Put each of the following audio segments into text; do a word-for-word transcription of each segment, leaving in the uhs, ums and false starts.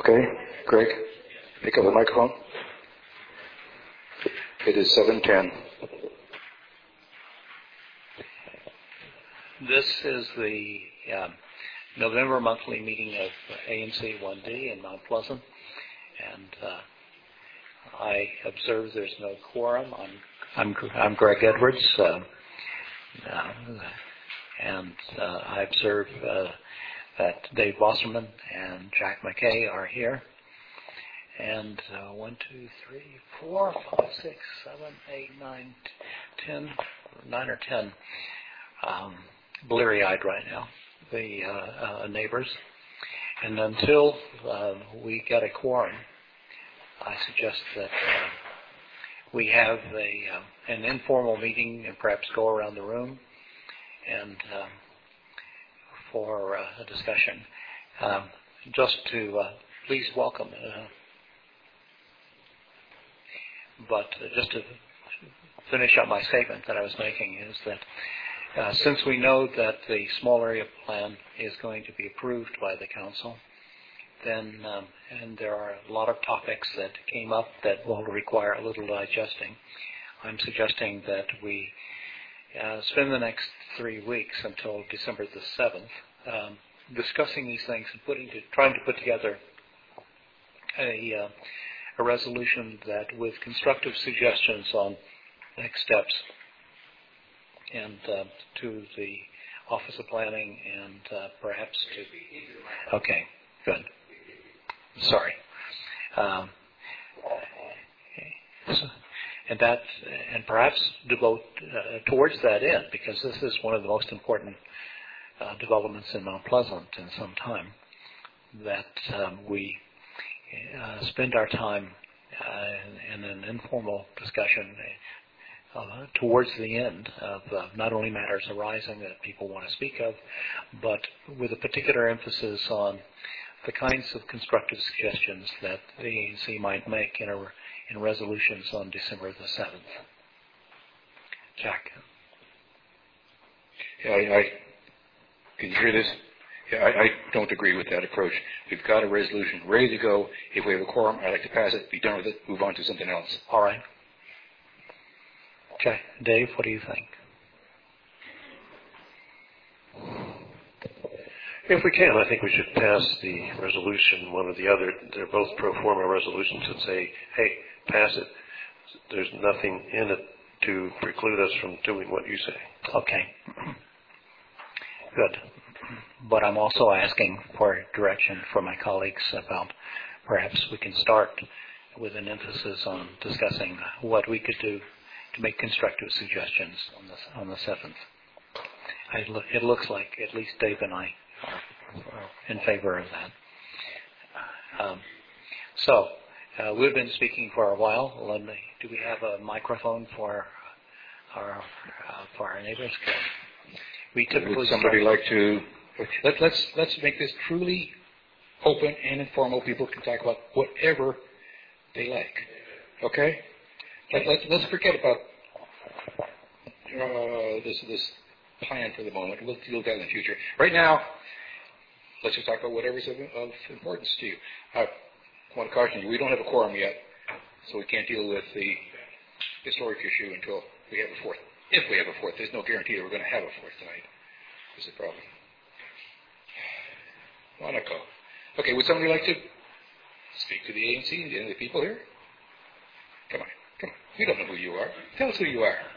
Okay, Greg, pick up the microphone. It is seven ten. This is the um, November monthly meeting of A N C one D in Mount Pleasant, and uh, I observe there's no quorum. I'm I'm, I'm Greg Edwards, uh, uh, and uh, I observe uh, that Dave Wasserman and Jack McKay are here. And uh, one, two, three, four, five, six, seven, eight, nine, ten, nine or ten, um, bleary-eyed right now, the uh, uh, neighbors. And until uh, we get a quorum, I suggest that uh, we have a uh, an informal meeting and perhaps go around the room and uh, for uh, a discussion. Um, just to uh, please welcome. Uh, But uh, just to finish up my statement that I was making is that uh, since we know that the small area plan is going to be approved by the council, then um, and there are a lot of topics that came up that will require a little digesting, I'm suggesting that we uh, spend the next three weeks until December the seventh um, discussing these things and putting to, trying to put together a uh, a resolution that with constructive suggestions on next steps and uh, to the Office of Planning and uh, perhaps to... Okay, good. Sorry. Um, so, and that, and perhaps devote uh, towards that end, because this is one of the most important uh, developments in Mount Pleasant in some time, that um, we Uh, spend our time uh, in, in an informal discussion uh, towards the end of uh, not only matters arising that people want to speak of, but with a particular emphasis on the kinds of constructive suggestions that the A N C might make in, a, in resolutions on December the seventh. Jack. Yeah, I, I can you hear this? Yeah, I, I don't agree with that approach. We've got a resolution ready to go. If we have a quorum, I'd like to pass it, be done with it, move on to something else. All right. Okay. Dave, what do you think? If we can, I think we should pass the resolution, one or the other. They're both pro forma resolutions that say, hey, pass it. There's nothing in it to preclude us from doing what you say. Okay. Good. But I'm also asking for direction from my colleagues about perhaps we can start with an emphasis on discussing what we could do to make constructive suggestions on the, on the seventh. I look, it looks like at least Dave and I are, are in favor of that. Um, so uh, we've been speaking for a while. Let me, do we have a microphone for our uh, for our neighbors? We typically Would somebody start, like to... Let, let's let's make this truly open and informal. People can talk about whatever they like. Okay? Let, let, let's forget about uh, this this plan for the moment. We'll deal with that in the future. Right now, let's just talk about whatever's of, of importance to you. I want to caution you, we don't have a quorum yet, so we can't deal with the historic issue until we have a fourth. If we have a fourth. There's no guarantee that we're going to have a fourth tonight. This is the problem. Monaco. Okay, would somebody like to speak to the A N C and the other people here? Come on, come on. We don't know who you are. Tell us who you are.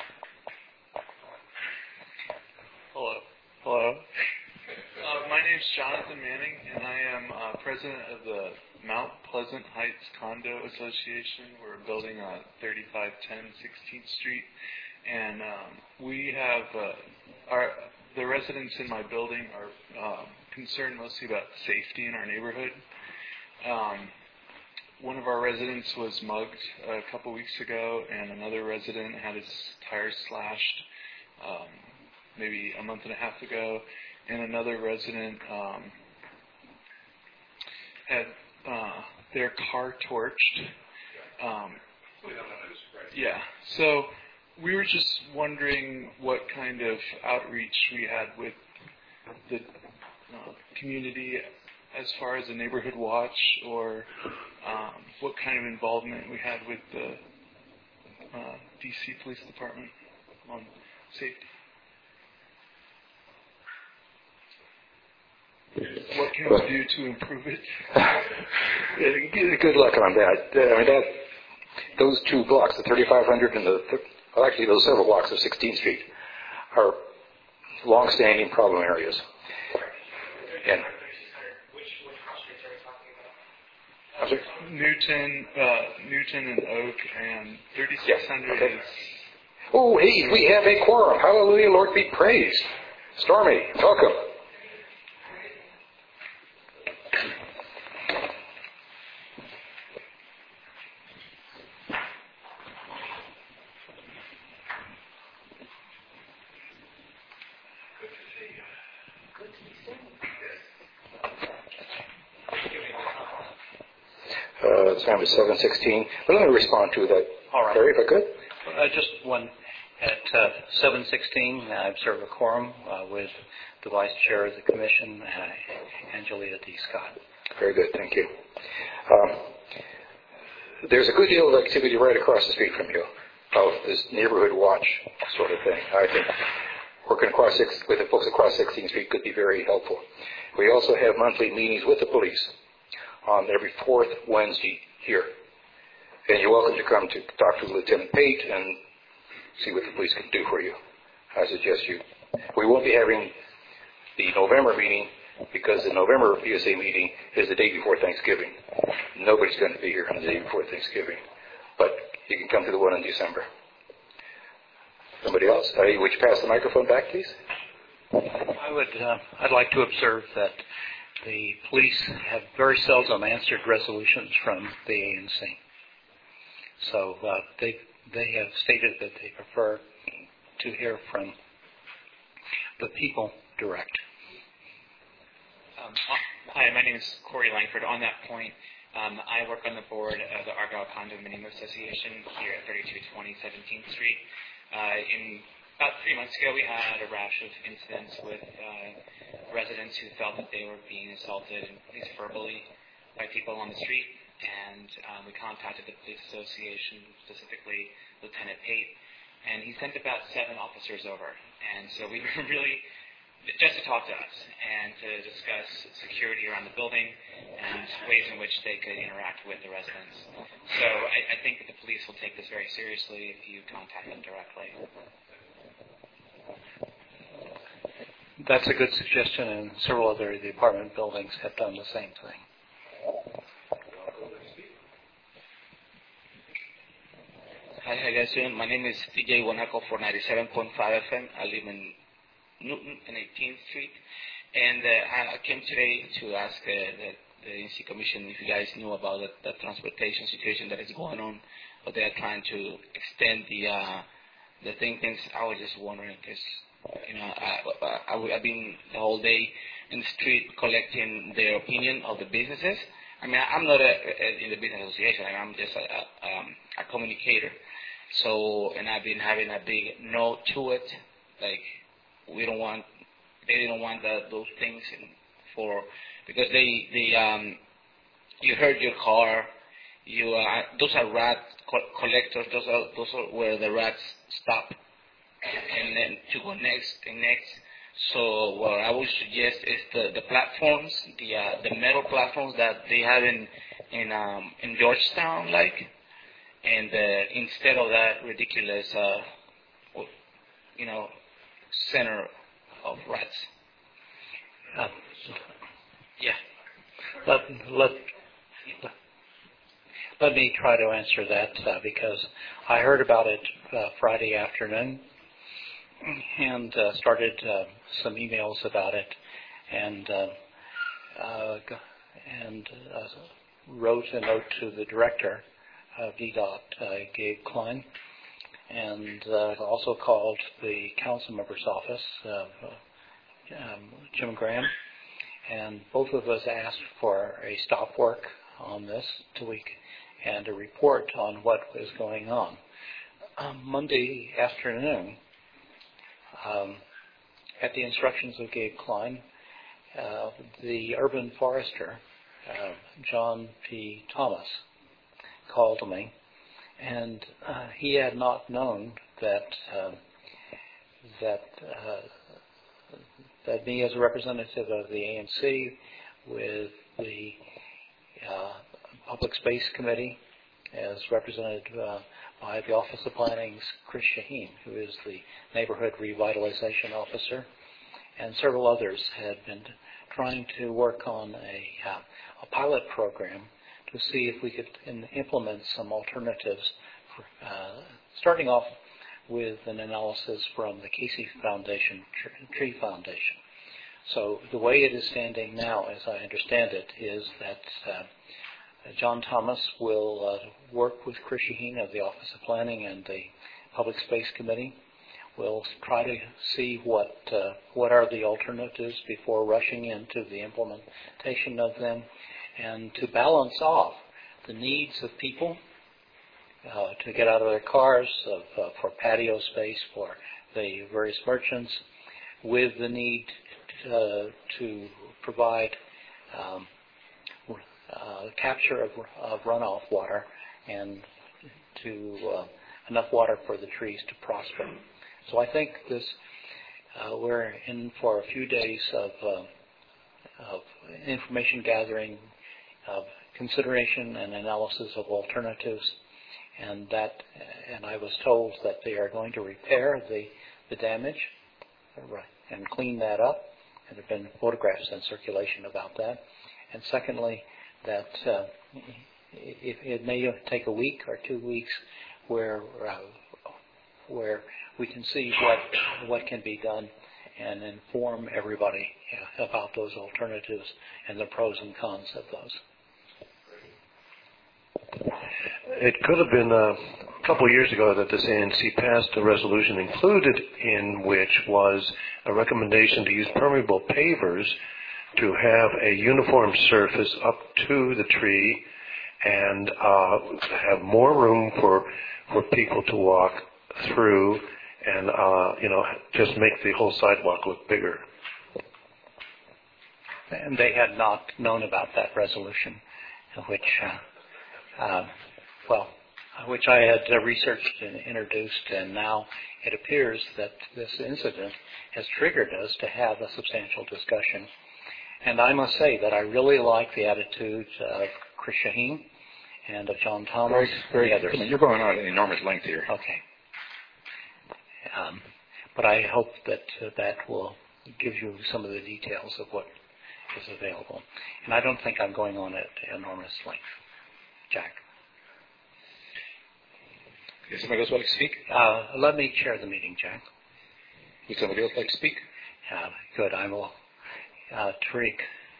Hello. Hello. Uh, my name is Jonathan Manning, and I am uh, president of the Mount Pleasant Heights Condo Association. We're building on thirty-five ten sixteenth Street, and um, we have uh, our the residents in my building are um, concerned mostly about safety in our neighborhood. Um, one of our residents was mugged a couple weeks ago, and another resident had his tires slashed um, maybe a month and a half ago, and another resident um, had uh, their car torched. Um, yeah, so we were just wondering what kind of outreach we had with the uh, community as far as a neighborhood watch or um, what kind of involvement we had with the uh, D C Police Department on safety. What can we do to improve it? Good luck on that. I mean, that those two blocks, the thirty-five hundred and the, well, actually those several blocks of sixteenth Street, are long-standing problem areas. And Newton, uh, Newton and Oak, and thirty-six hundred yeah, okay. is... Oh, hey, we have a quorum. Hallelujah, Lord be praised. Stormy, welcome. Uh, the time is seven sixteen. But let me respond to that, All right. Harry, if I could. Uh, just one. At uh, seven sixteen, I observe a quorum uh, with the Vice Chair of the Commission, uh, Angelita D. Scott. Very good, thank you. Um, there's a good deal of activity right across the street from you of this neighborhood watch sort of thing. I think working across six, with the folks across sixteenth Street could be very helpful. We also have monthly meetings with the police on every fourth Wednesday here. And you're welcome to come to talk to Lieutenant Pate and see what the police can do for you. I suggest you. We won't be having the November meeting because the November P S A meeting is the day before Thanksgiving. Nobody's going to be here on the day before Thanksgiving. But you can come to the one in December. Somebody else? Uh, would you pass the microphone back, please? I would. Uh, I'd like to observe that the police have very seldom answered resolutions from the A N C. So uh, they they have stated that they prefer to hear from the people direct. Um, hi, my name is Corey Langford. On that point, um, I work on the board of the Argyle Condominium Association here at thirty-two twenty seventeenth Street. Uh, in about three months ago, we had a rash of incidents with uh, residents who felt that they were being assaulted, at least verbally, by people on the street. And um, we contacted the police association, specifically Lieutenant Pate, and he sent about seven officers over. And so we were really just to talk to us and to discuss security around the building and ways in which they could interact with the residents. So I, I think that the police will take this very seriously if you contact them directly. That's a good suggestion, and several other of the apartment buildings have done the same thing. Hi, how you guys doing? My name is T J Wanaco for ninety-seven point five F M. I live in Newton and eighteenth Street. And uh, I came today to ask uh, the, the A N C Commission if you guys knew about the, the transportation situation that is going on, or they are trying to extend the uh, the thing. Things. I was just wondering because you know I, I, I've been the whole day in the street collecting their opinion of the businesses. I mean, I'm not a, a, in the business association. I'm just a, a, um, a communicator. So, and I've been having a big no to it. Like, we don't want, they don't want the, those things in, for, because they, they, um, you hurt your car. You, uh, those are rat co- collectors. Those are, those are where the rats stop, and then to go next and next. So what I would suggest is the, the platforms, the uh, the metal platforms that they have in in um, in Georgetown, like, and uh, instead of that ridiculous, uh, you know, center of rats. Uh, yeah. Let let let me try to answer that uh, because I heard about it uh, Friday afternoon. And uh, started uh, some emails about it, and uh, uh, and uh, wrote a note to the director of V DOT, uh, Gabe Klein, and uh, also called the council member's office, uh, um, Jim Graham, and both of us asked for a stop work on this till we and a report on what was going on. Um, Monday afternoon, Um, at the instructions of Gabe Klein uh, the urban forester, uh, John P. Thomas, called me, and uh, he had not known that uh, that uh, that me as a representative of the A N C with the uh, Public Space Committee, as represented uh, by the Office of Planning's Chris Shaheen, who is the Neighborhood Revitalization Officer, and several others had been trying to work on a, uh, a pilot program to see if we could in, implement some alternatives, for, uh, starting off with an analysis from the Casey Foundation, Tree Foundation. So the way it is standing now, as I understand it, is that uh, John Thomas will uh, work with Chris Shaheen of the Office of Planning and the Public Space Committee. We'll try to see what uh, what are the alternatives before rushing into the implementation of them, and to balance off the needs of people uh, to get out of their cars, of, uh, for patio space for the various merchants, with the need uh, to provide um, uh, capture of, of runoff water and to uh, enough water for the trees to prosper. So I think this uh, we're in for a few days of, uh, of information gathering, of consideration and analysis of alternatives, and that and I was told that they are going to repair the the damage and clean that up, and there have been photographs in circulation about that. And secondly, that uh, it, it may take a week or two weeks where uh, where we can see what what can be done and inform everybody about those alternatives and the pros and cons of those. It could have been a couple of years ago that this A N C passed a resolution included in which was a recommendation to use permeable pavers to have a uniform surface up to the tree and uh, have more room for for people to walk through, and uh, you know, just make the whole sidewalk look bigger. And they had not known about that resolution, which, uh, uh, well, which I had uh, researched and introduced, and now it appears that this incident has triggered us to have a substantial discussion. And I must say that I really like the attitude of Chris Shaheen and of John Thomas very, and the very, others. You're going on an enormous length here. Okay. Um, but I hope that uh, that will give you some of the details of what is available. And I don't think I'm going on at enormous length. Jack. Does somebody else like to speak? Uh, let me chair the meeting, Jack. Would somebody else like to speak? Uh, good. I will. Uh, Tariq.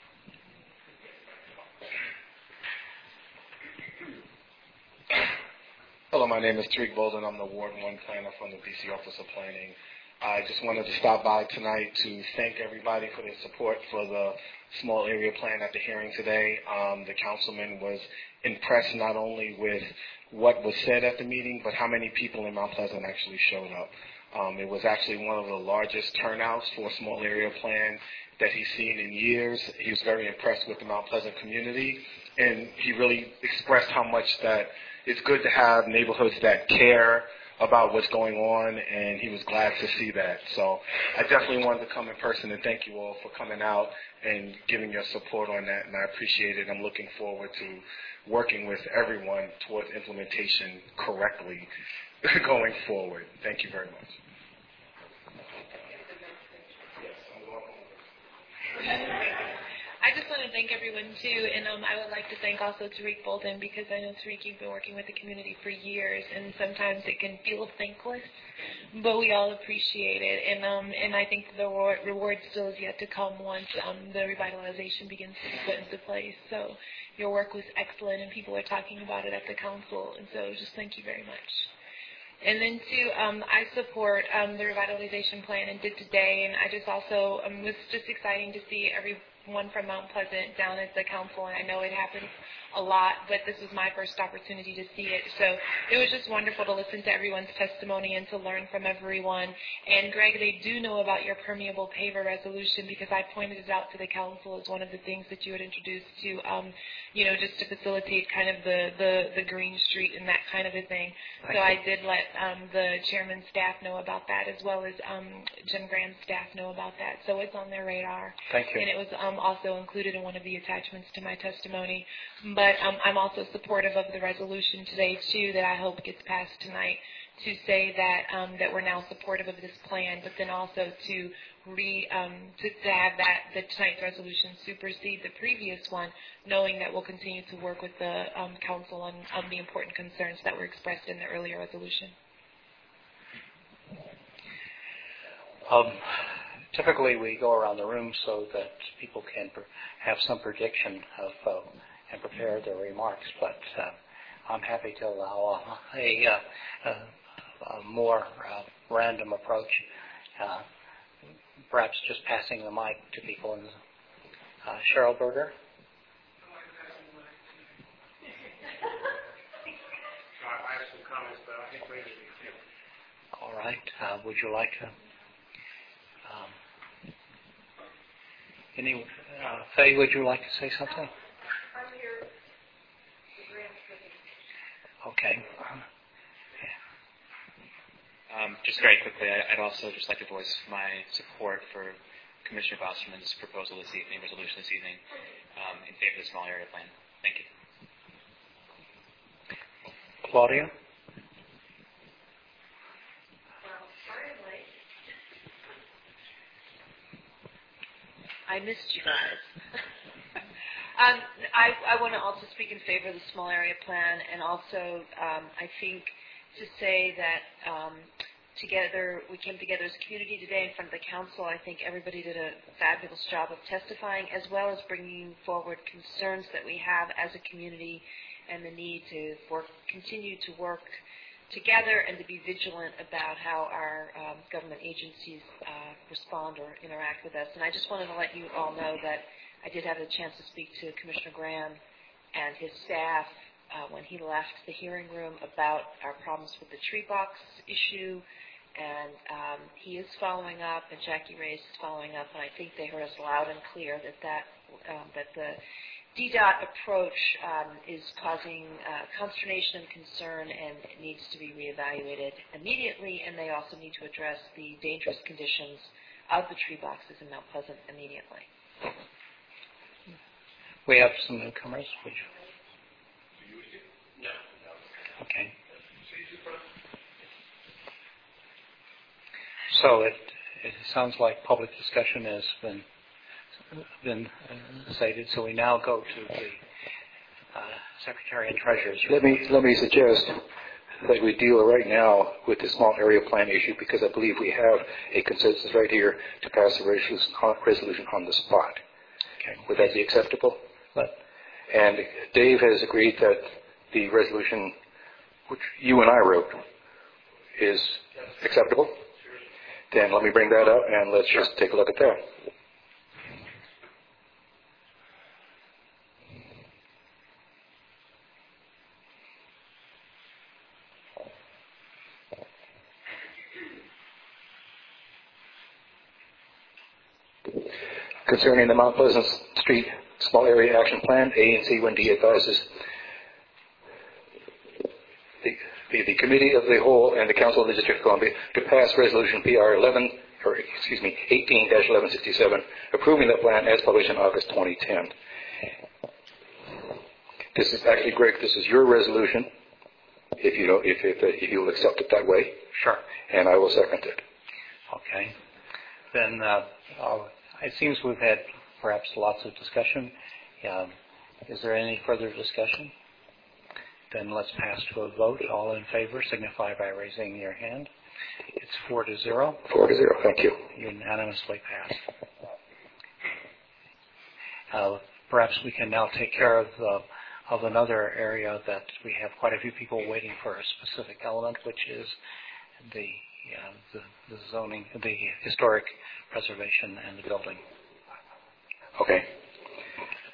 Hello, my name is Tariq Bolden. I'm the Ward one planner from the D C Office of Planning. I just wanted to stop by tonight to thank everybody for their support for the small area plan at the hearing today. Um, the councilman was impressed not only with what was said at the meeting, but how many people in Mount Pleasant actually showed up. Um, it was actually one of the largest turnouts for a small area plan that he's seen in years. He was very impressed with the Mount Pleasant community, and he really expressed how much that it's good to have neighborhoods that care about what's going on, and he was glad to see that. So I definitely wanted to come in person and thank you all for coming out and giving your support on that, and I appreciate it. I'm looking forward to working with everyone towards implementation correctly going forward. Thank you very much. I just want to thank everyone too, and um, I would like to thank also Tariq Bolden, because I know Tariq, you've been working with the community for years, and sometimes it can feel thankless, but we all appreciate it, and um, and I think the reward, reward still is yet to come once um, the revitalization begins to be put into place. So your work was excellent, and people are talking about it at the council, and so just thank you very much. And then, too, um, I support um, the revitalization plan and did today, and I just also um, was just exciting to see every one from Mount Pleasant down at the council, and I know it happens a lot, but this was my first opportunity to see it. So it was just wonderful to listen to everyone's testimony and to learn from everyone. And Greg, they do know about your permeable paver resolution because I pointed it out to the council as one of the things that you had introduced to, um, you know, just to facilitate kind of the, the, the green street and that kind of a thing. Thank so you. I did let um, the chairman's staff know about that, as well as um, Jim Graham's staff know about that. So it's on their radar. Thank you. And it was um, also included in one of the attachments to my testimony. But um, I'm also supportive of the resolution today, too, that I hope gets passed tonight, to say that um, that we're now supportive of this plan, but then also to re um, to, to have that the tonight's resolution supersede the previous one, knowing that we'll continue to work with the um, council on, on the important concerns that were expressed in the earlier resolution. Um, typically, we go around the room so that people can pr- have some prediction of uh, and prepare their remarks, but uh, I'm happy to allow a, a, a, a more uh, random approach, uh, perhaps just passing the mic to people. In, uh, Cheryl Berger. I have some comments, but I think later we can. All right. Uh, would you like to? Um, any, uh, Faye, would you like to say something? I'm here. Okay. Um, just very quickly, I, I'd also just like to voice my support for Commissioner Bosserman's proposal this evening, resolution this evening, um, in favor of the small area plan. Thank you. Claudia? I missed you guys. um, I, I want to also speak in favor of the small area plan, and also um, I think to say that um, together we came together as a community today in front of the council. I think everybody did a fabulous job of testifying, as well as bringing forward concerns that we have as a community and the need to work, continue to work together and to be vigilant about how our um, government agencies uh, respond or interact with us. And I just wanted to let you all know that I did have a chance to speak to Commissioner Graham and his staff uh, when he left the hearing room about our problems with the tree box issue. And um, he is following up, and Jackie Reyes is following up, and I think they heard us loud and clear that, that, um, that the D DOT approach um, is causing uh, consternation and concern, and it needs to be reevaluated immediately, and they also need to address the dangerous conditions of the tree boxes in Mount Pleasant immediately. We have some newcomers. Would you? No. Okay. So it, it sounds like public discussion has been been uh, stated. So we now go to the uh, Secretary and Treasurer's. Let me let me suggest that we deal right now with the small area plan issue, because I believe we have a consensus right here to pass a resolution on the spot. Okay. Would that be acceptable? But, and Dave has agreed that the resolution, which you and I wrote, is acceptable. Then let me bring that up and let's just take a look at that. Concerning the Mount Pleasant Street Small Area Action Plan, A and C one D advises the, the, the Committee of the Whole and the Council of the District of Columbia to pass Resolution P R eleven, or excuse me, eighteen dash eleven sixty-seven, approving the plan as published in August twenty ten. This is actually, Greg, this is your resolution, if you know, if if, if you will accept it that way. Sure. And I will second it. Okay. Then uh, I'll, it seems we've had perhaps lots of discussion. Um, is there any further discussion? Then let's pass to a vote. All in favor signify by raising your hand. It's four to zero. Four to zero. Thank you. Unanimously passed. Uh, perhaps we can now take care of the, of another area that we have quite a few people waiting for a specific element, which is the uh, the, the zoning, the historic preservation and the building. Okay.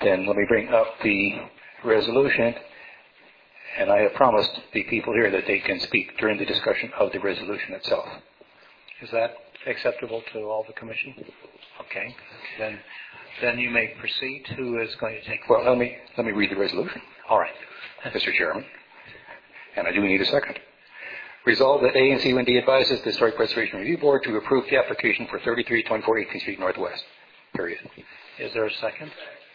then let me bring up the resolution. And I have promised the people here that they can speak during the discussion of the resolution itself. Is that acceptable to all the commission? Okay. Then then you may proceed. Who is going to take the Well, let me, let me read the resolution. All right. Mister Chairman. And I do need a second. Resolved that A and C one D advises the Historic Preservation Review Board to approve the application for thirty-three twenty-four eighteenth Street Northwest. Period. Is there a second?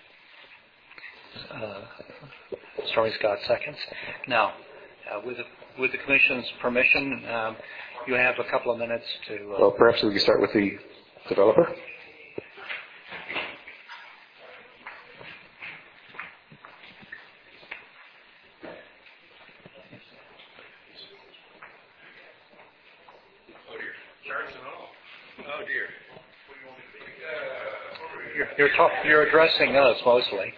Uh, Stormy Scott seconds. Now, uh, with, the, with the Commission's permission, um, you have a couple of minutes to... Uh, well, perhaps we can start with the developer. Oh, dear. you're, you're, talk, you're addressing us mostly.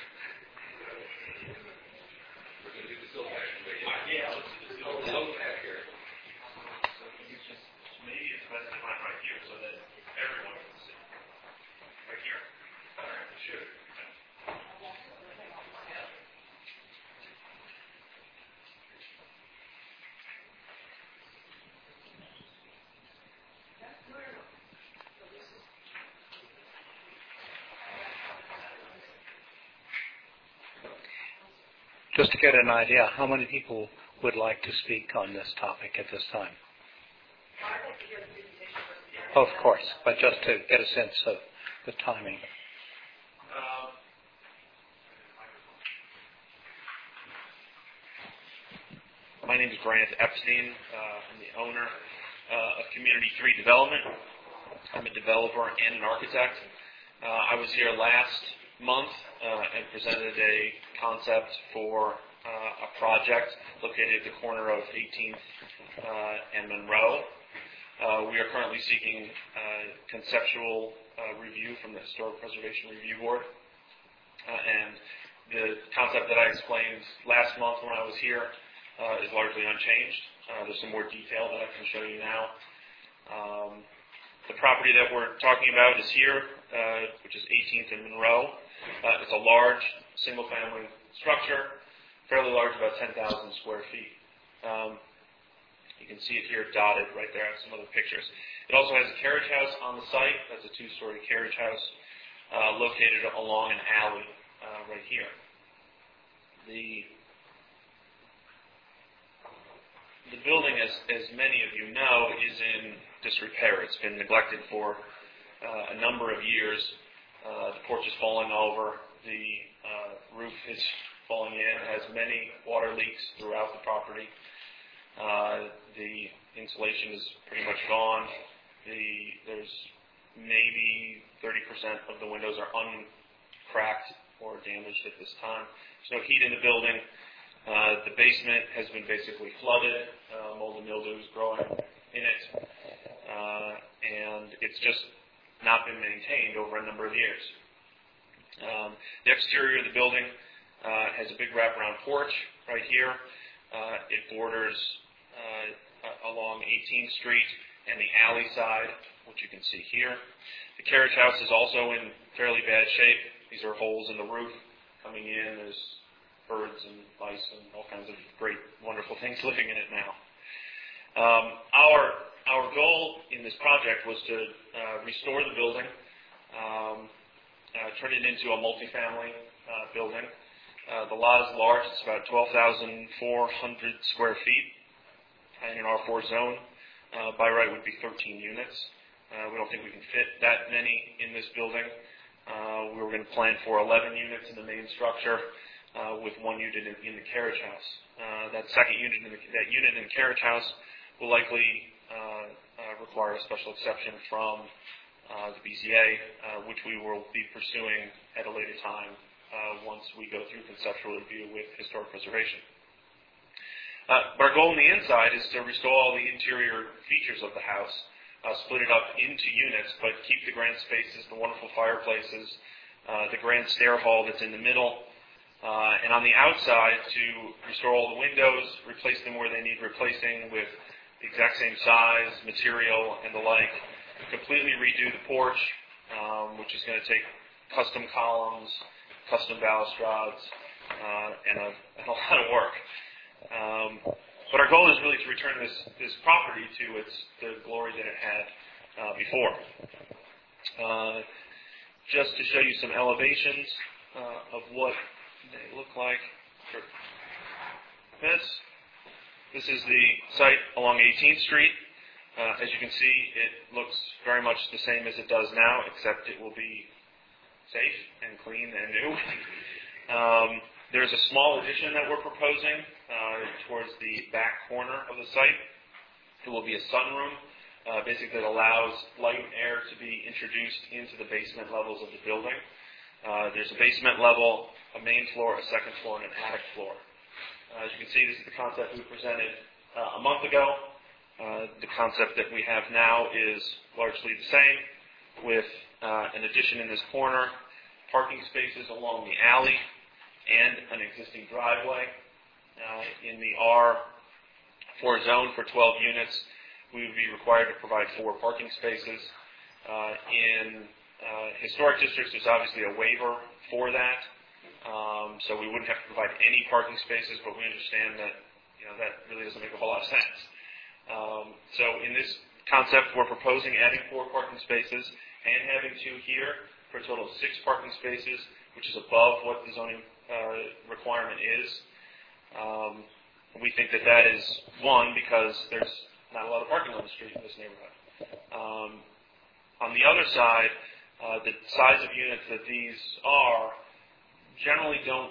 Just to get an idea, how many people would like to speak on this topic at this time? Of course, but just to get a sense of the timing. My name is Grant Epstein. Uh, I'm the owner uh, of Community three Development. I'm a developer and an architect. Uh, I was here last month uh, and presented a concept for uh, a project located at the corner of eighteenth uh, and Monroe. Uh, we are currently seeking uh, conceptual uh, review from the Historic Preservation Review Board. Uh, and the concept that I explained last month when I was here uh, is largely unchanged. Uh, there's some more detail that I can show you now. Um, the property that we're talking about is here, uh, which is eighteenth and Monroe. Uh, it's a large single-family structure, fairly large, about ten thousand square feet. Um, you can see it here dotted right there. I have some other pictures. It also has a carriage house on the site. That's a two-story carriage house uh, located along an alley uh, right here. The The building, as, as many of you know, is in disrepair. It's been neglected for uh, a number of years. Uh, the porch is falling over. The uh, roof is falling in. It has many water leaks throughout the property. Uh, the insulation is pretty much gone. The, there's maybe thirty percent of the windows are uncracked or damaged at this time. There's no heat in the building. Uh, the basement has been basically flooded. Uh, mold and mildew is growing in it. Uh, and it's just not been maintained over a number of years. Um, the exterior of the building uh, has a big wraparound porch right here. Uh, it borders uh, along eighteenth Street and the alley side, which you can see here. The carriage house is also in fairly bad shape. These are holes in the roof coming in. There's birds and mice and all kinds of great, wonderful things living in it now. Um, our our goal in this project was to uh, restore the building, um, uh, turn it into a multifamily uh, building. Uh, the lot is large; it's about twelve thousand four hundred square feet, and in R four zone, uh, by right would be thirteen units. Uh, we don't think we can fit that many in this building. Uh, we were going to plan for eleven units in the main structure. Uh, with one unit in, in the carriage house. Uh, that second unit in the, that unit in the carriage house will likely uh, uh, require a special exception from uh, the B Z A, uh, which we will be pursuing at a later time uh, once we go through conceptual review with historic preservation. Uh, but our goal on the inside is to restore all the interior features of the house, uh, split it up into units, but keep the grand spaces, the wonderful fireplaces, uh, the grand stair hall that's in the middle. Uh, and on the outside, to restore all the windows, replace them where they need replacing with the exact same size, material, and the like. Completely redo the porch, um, which is going to take custom columns custom balustrades, uh, and, a, and a lot of work. Um, but our goal is really to return this, this property to its the glory that it had uh, before. Uh, just to show you some elevations uh, of what they look like for this. This is the site along eighteenth Street. Uh, as you can see, it looks very much the same as it does now, except it will be safe and clean and new. um, there's a small addition that we're proposing uh, towards the back corner of the site. It will be a sunroom, uh, basically that allows light and air to be introduced into the basement levels of the building. Uh, there's a basement level, a main floor, a second floor, and an attic floor. Uh, as you can see, this is the concept we presented uh, a month ago. Uh, the concept that we have now is largely the same, with uh, an addition in this corner, parking spaces along the alley, and an existing driveway. Uh, in the R four zone for twelve units, we would be required to provide four parking spaces. Uh, in uh, historic districts, there's obviously a waiver for that, um, so we wouldn't have to provide any parking spaces, but we understand that you know that really doesn't make a whole lot of sense. Um, so in this concept, we're proposing adding four parking spaces and having two here for a total of six parking spaces, which is above what the zoning uh, requirement is. Um, we think that that is, one, because there's not a lot of parking on the street in this neighborhood. Um, on the other side, uh, the size of units that these are generally don't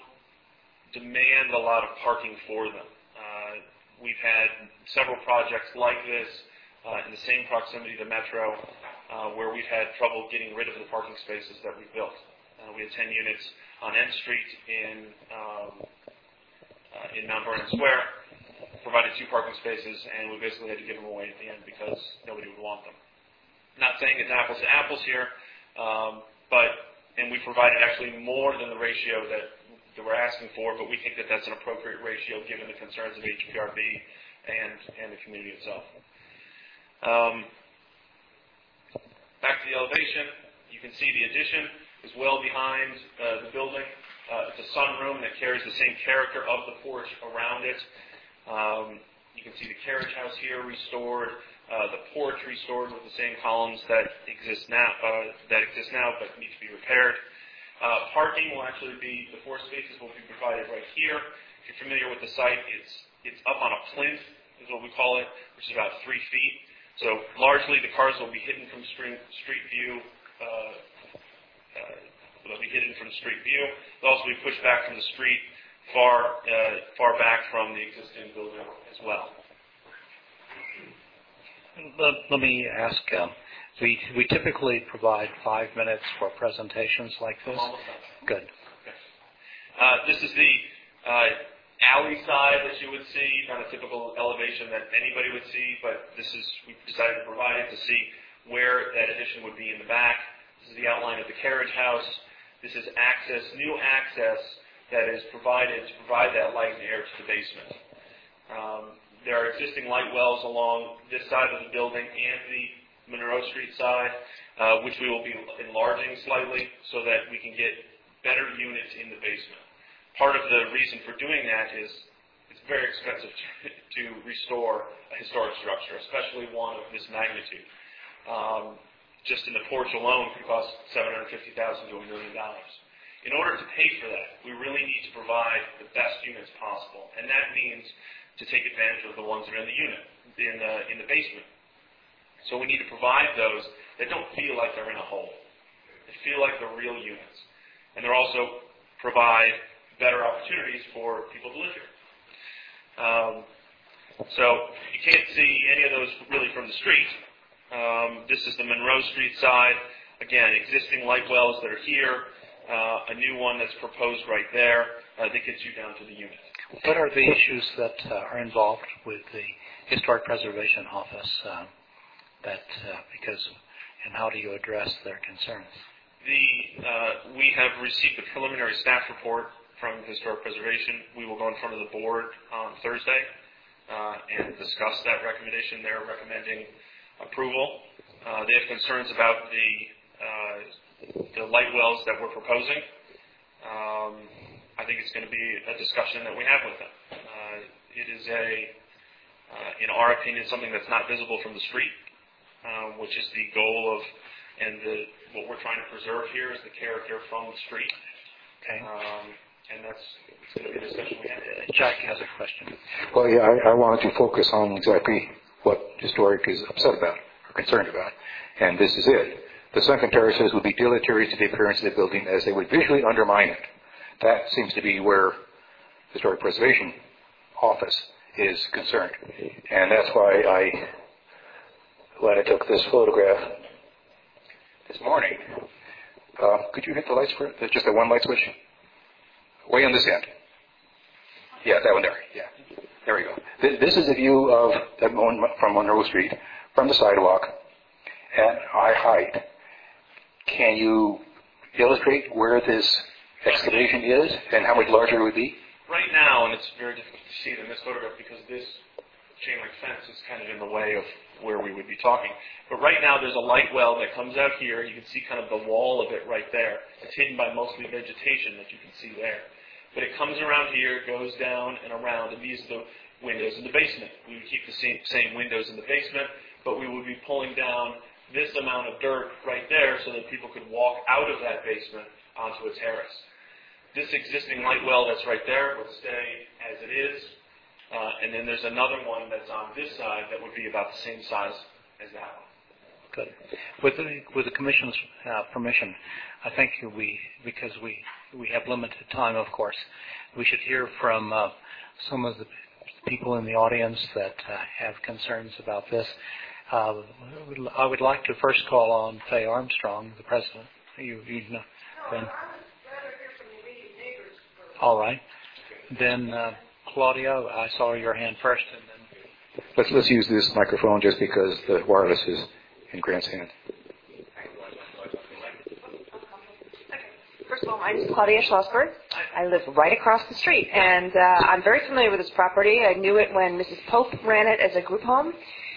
demand a lot of parking for them. Uh, We've had several projects like this uh, in the same proximity to Metro uh, where we've had trouble getting rid of the parking spaces that we built. Uh, we had ten units on N Street in um, uh, in Mount Vernon Square, provided two parking spaces, and we basically had to give them away at the end because nobody would want them. Not saying it's apples to apples here, um, but and we provided actually more than the ratio that that we're asking for, but we think that that's an appropriate ratio given the concerns of H P R B and, and the community itself. Um, back to the elevation, you can see the addition is well behind uh, the building. Uh, it's a sunroom that carries the same character of the porch around it. Um, you can see the carriage house here restored, uh, the porch restored with the same columns that exist now, uh, that exist now but need to be repaired. Uh, parking will actually be, the four spaces will be provided right here. If you're familiar with the site, it's it's up on a plinth, is what we call it, which is about three feet. So largely the cars will be hidden from street, street view. Uh, uh, they'll be hidden from street view. They'll also be pushed back from the street, far uh, far back from the existing building as well. Let, let me ask. Um, We we typically provide five minutes for presentations like this. Good. Okay. Uh, this is the uh, alley side that you would see, not a typical elevation that anybody would see, but this is we decided to provide it to see where that addition would be in the back. This is the outline of the carriage house. This is access, new access that is provided to provide that light and air to the basement. Um, there are existing light wells along this side of the building and the Monroe Street side, uh, which we will be enlarging slightly so that we can get better units in the basement. Part of the reason for doing that is it's very expensive to, to restore a historic structure, especially one of this magnitude. Um, just in the porch alone could cost seven hundred fifty thousand dollars to a million dollars. In order to pay for that, we really need to provide the best units possible, and that means to take advantage of the ones that are in the unit, in the, in the basement. So we need to provide those that don't feel like they're in a hole. They feel like they're real units. And they also provide better opportunities for people to live here. Um, so you can't see any of those really from the street. Um, this is the Monroe Street side. Again, existing light wells that are here, uh, a new one that's proposed right there uh, that gets you down to the unit. What are the issues that uh, are involved with the Historic Preservation Office? Uh, That uh, because, and how do you address their concerns? The uh, we have received a preliminary staff report from Historic Preservation. We will go in front of the board on Thursday uh, and discuss that recommendation. They're recommending approval. Uh, they have concerns about the uh, the light wells that we're proposing. um, I think it's going to be a discussion that we have with them. Uh, it is a, uh, in our opinion, something that's not visible from the street, uh, which is the goal of, and the, what we're trying to preserve here is the character from the street. Okay. Um, and that's it's going to be a discussion we have. Jack has a question. Well, yeah, I, I wanted to focus on exactly what Historic is upset about or concerned about, and this is it. The sunken terraces would be deleterious to the appearance of the building as they would visually undermine it. That seems to be where the Historic Preservation Office is concerned, and that's why I, when I took this photograph this morning, uh, could you hit the light switch? Just the one light switch? Way on this end. Yeah, that one there. Yeah. There we go. This is a view of that from Monroe Street, from the sidewalk, at eye height. Can you illustrate where this excavation is and how much larger it would be? Right now, and it's very difficult to see it in this photograph because this chain link fence is kind of in the way of where we would be talking. But right now, there's a light well that comes out here. You can see kind of the wall of it right there. It's hidden by mostly vegetation that you can see there. But it comes around here, goes down and around, and these are the windows in the basement. We would keep the same, same windows in the basement, but we would be pulling down this amount of dirt right there so that people could walk out of that basement onto a terrace. This existing light well that's right there would stay as it is, uh, and then there's another one that's on this side that would be about the same size as that one. Good. With the, with the Commission's uh, permission, I think we, because we, we have limited time, of course, we should hear from uh, some of the people in the audience that uh, have concerns about this. Uh, I would like to first call on Faye Armstrong, the President. You, you know, then. No, I'd rather hear from the immediate neighbors first. All right. Then, uh, Claudia, I saw your hand first. And then. Let's, let's use this microphone just because the wireless is in Grant's hand. First of all, my name is Claudia Schlossberg. I live right across the street, and uh, I'm very familiar with this property. I knew it when Missus Pope ran it as a group home,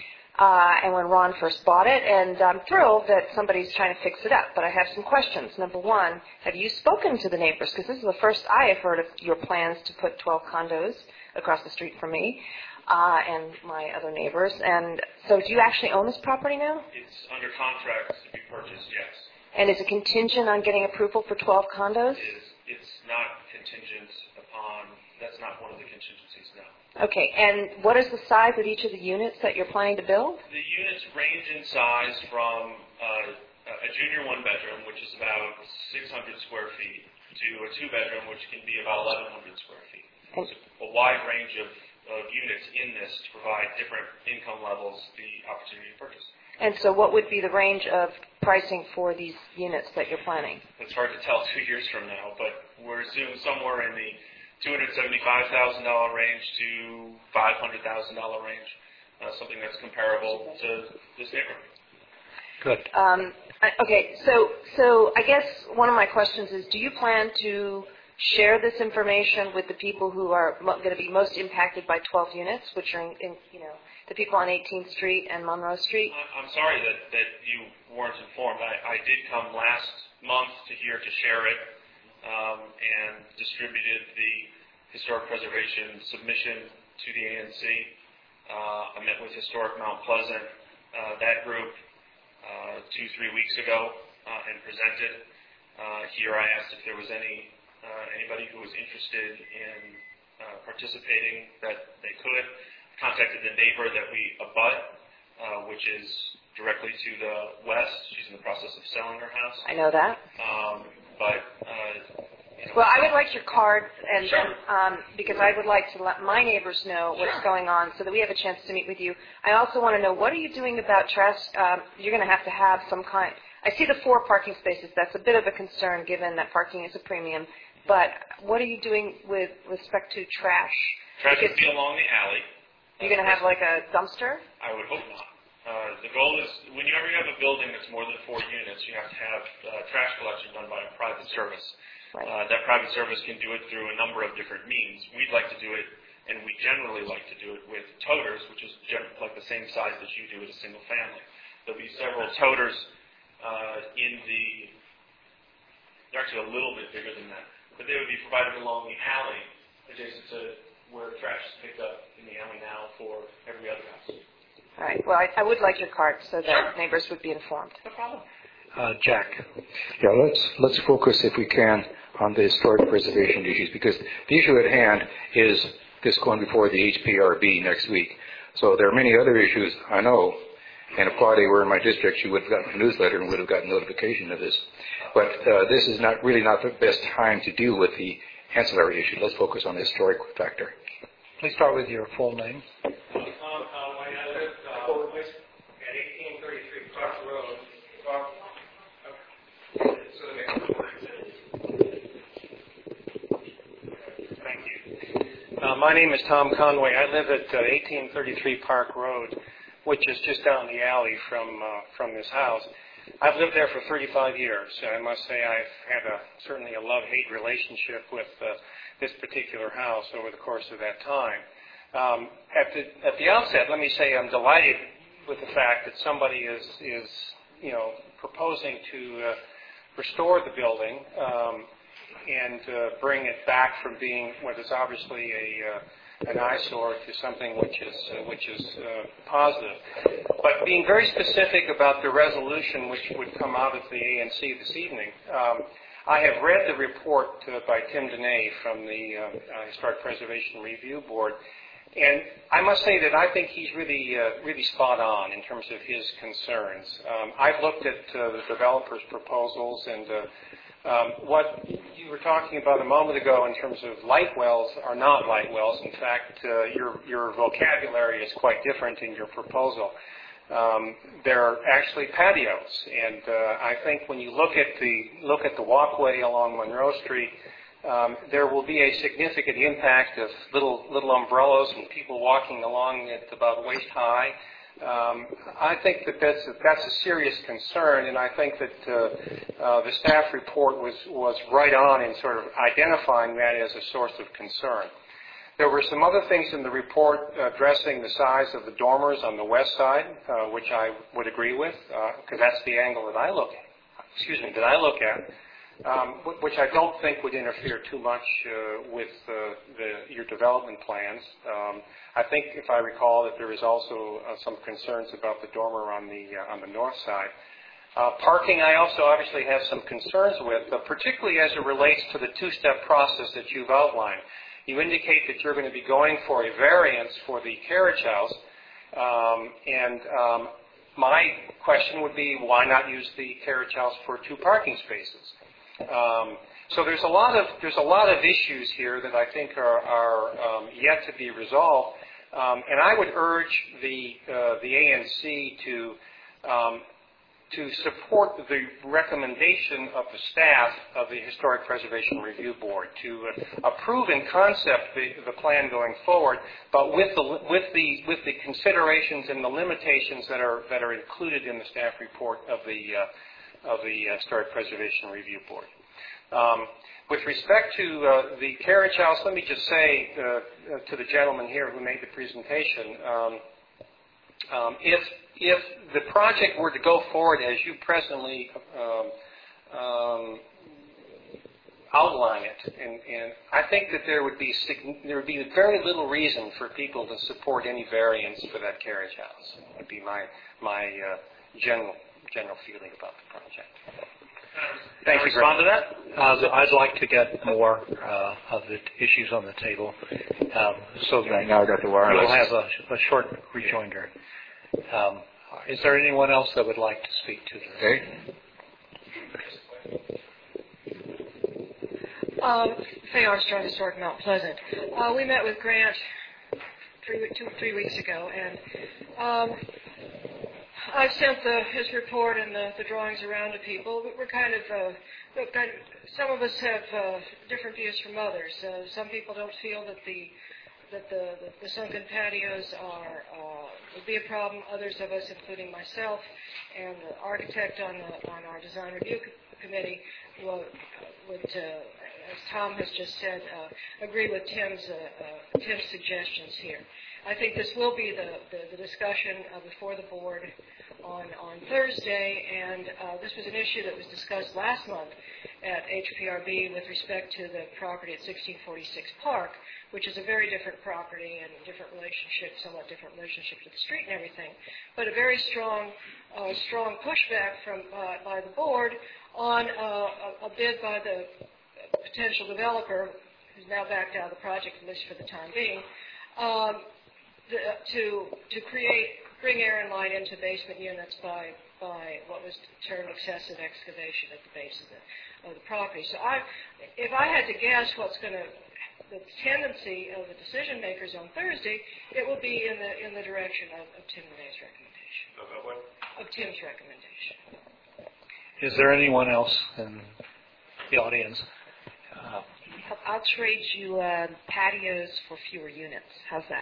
uh, and when Ron first bought it, and I'm thrilled that somebody's trying to fix it up. But I have some questions. Number one, have you spoken to the neighbors? Because this is the first I have heard of your plans to put twelve condos across the street from me. Uh, and my other neighbors. And so do you actually own this property now? It's under contract to be purchased, yes. And is it contingent on getting approval for twelve condos? It is. It's not contingent upon, that's not one of the contingencies, no. Okay, and what is the size of each of the units that you're planning to build? The units range in size from uh, a junior one-bedroom, which is about six hundred square feet, to a two-bedroom, which can be about eleven hundred square feet. And so a wide range of of units in this to provide different income levels the opportunity to purchase. And so what would be the range of pricing for these units that you're planning? It's hard to tell two years from now, but we're assuming somewhere in the two hundred seventy-five thousand dollars range to five hundred thousand dollars range, uh, something that's comparable to this neighborhood. Good. Um, okay, so so I guess one of my questions is, do you plan to share this information with the people who are mo- going to be most impacted by twelve units, which are, in, in, you know, the people on eighteenth Street and Monroe Street? I'm sorry that, that you weren't informed. I, I did come last month to here to share it um, and distributed the Historic Preservation submission to the A N C. Uh, I met with Historic Mount Pleasant, uh, that group, uh, two, three weeks ago uh, and presented. Uh, here I asked if there was any Uh, anybody who was interested in uh, participating, that they could. Contacted the neighbor that we abut, uh, which is directly to the west. She's in the process of selling her house. I know that. Um, but, uh, you know, well, I would like your card, and sure. then, um, because I would like to let my neighbors know what's Sure. going on so that we have a chance to meet with you. I also want to know, what are you doing about trash? Um, you're going to have to have some kind. I see the four parking spaces. That's a bit of a concern given that parking is a premium. But what are you doing with respect to trash? Trash Because would be along the alley. You're going to have like a dumpster? I would hope not. Uh, the goal is, whenever you have a building that's more than four units, you have to have uh, trash collection done by a private service. Right. Uh, that private service can do it through a number of different means. We'd like to do it, and we generally like to do it with toters, which is gen- like the same size that you do with a single family. There'll be several toters uh, in the, they're actually a little bit bigger than that. but they would be provided along the alley adjacent to where trash is picked up in the alley now for every other house. All right. Well, I, I would like your card so that neighbors would be informed. No problem. Uh, Jack. Yeah, let's let's focus, if we can, on the historic preservation issues, because the issue at hand is this going before the H P R B next week. So there are many other issues, I know, and if Claudia were in my district, she would have gotten a newsletter and would have gotten notification of this. But uh, this is not really not the best time to deal with the ancillary issue. Let's focus on the historic factor. Please start with your full name. Um, uh, when I live uh, at eighteen thirty-three Park Road, Park, Thank you. Uh, my name is Tom Conway. I live at uh, eighteen thirty-three Park Road, which is just down the alley from uh, from this house. I've lived there for thirty-five years. I must say I've had a, certainly a love-hate relationship with uh, this particular house over the course of that time. Um, at the at the outset, let me say I'm delighted with the fact that somebody is is you know proposing to uh, restore the building um, and uh, bring it back from being what is obviously a uh, an eyesore to something which is uh, which is uh, positive. But being very specific about the resolution which would come out of the A N C this evening, um, I have read the report uh, by Tim Dene from the uh, uh, Historic Preservation Review Board, and I must say that I think he's really uh, really spot on in terms of his concerns. Um, I've looked at uh, the developers' proposals and uh, Um, what you were talking about a moment ago in terms of light wells are not light wells. In fact, uh, your your vocabulary is quite different in your proposal. Um, they're actually patios, and uh, I think when you look at the look at the walkway along Monroe Street, um, there will be a significant impact of little little umbrellas and people walking along at about waist high. Um, I think that that's a, that's a serious concern, and I think that uh, uh, the staff report was, was right on in sort of identifying that as a source of concern. There were some other things in the report addressing the size of the dormers on the west side, uh, which I would agree with, because uh, that's the angle that I look at. Excuse me, that I look at. Um, which I don't think would interfere too much uh, with uh, the, your development plans. Um, I think, if I recall, that there is also uh, some concerns about the dormer on the uh, on the north side. Uh, parking, I also obviously have some concerns with, uh, particularly as it relates to the two-step process that you've outlined. You indicate that you're going to be going for a variance for the carriage house, um, and um, my question would be, why not use the carriage house for two parking spaces? Um, so there's a lot of there's a lot of issues here that I think are, are um, yet to be resolved, um, and I would urge the uh, the A N C to um, to support the recommendation of the staff of the Historic Preservation Review Board to uh, approve in concept the, the plan going forward, but with the with the with the considerations and the limitations that are that are included in the staff report of the uh, of the uh, Historic Preservation Review Board. Um, with respect to uh, the carriage house, let me just say uh, uh, to the gentleman here who made the presentation, um, um, if if the project were to go forward as you presently um, um, outline it, and, and I think that there would be there would be very little reason for people to support any variance for that carriage house. That would be my my uh, general. general feeling about the project. Thank you. Respond to that? Uh, I'd like to get more uh, of the issues on the table. Um, so right now I got the wireless. We'll have a, a short rejoinder. Um, is there anyone else that would like to speak to this? Okay. Um, Faye Armstrong, Historic Mount Pleasant. Uh, we met with Grant three, two, three weeks ago, and um, I've sent the, his report and the, the drawings around to people. We're kind of, uh, we're kind of some of us have uh, different views from others. Uh, some people don't feel that the that the, the, the sunken patios are uh, would be a problem. Others of us, including myself and the architect on the, on our design review co- committee, will, would, uh, as Tom has just said, uh, agree with Tim's uh, uh, Tim's suggestions here. I think this will be the, the, the discussion uh, before the board on, on Thursday, and uh, this was an issue that was discussed last month at H P R B with respect to the property at sixteen forty-six Park, which is a very different property and a different relationship, somewhat different relationship to the street and everything, but a very strong, uh, strong pushback from uh, by the board on uh, a, a bid by the potential developer, who's now backed out of the project, at least for the time being, um, the, to to create bring air and light into basement units by by what was termed excessive excavation at the base of the of the property. So I, if I had to guess what's going to the tendency of the decision makers on Thursday, it will be in the in the direction of, of Tim Renee's recommendation. Of what? Of Tim's recommendation. Is there anyone else in the audience? Uh, I'll trade you uh, patios for fewer units. How's that?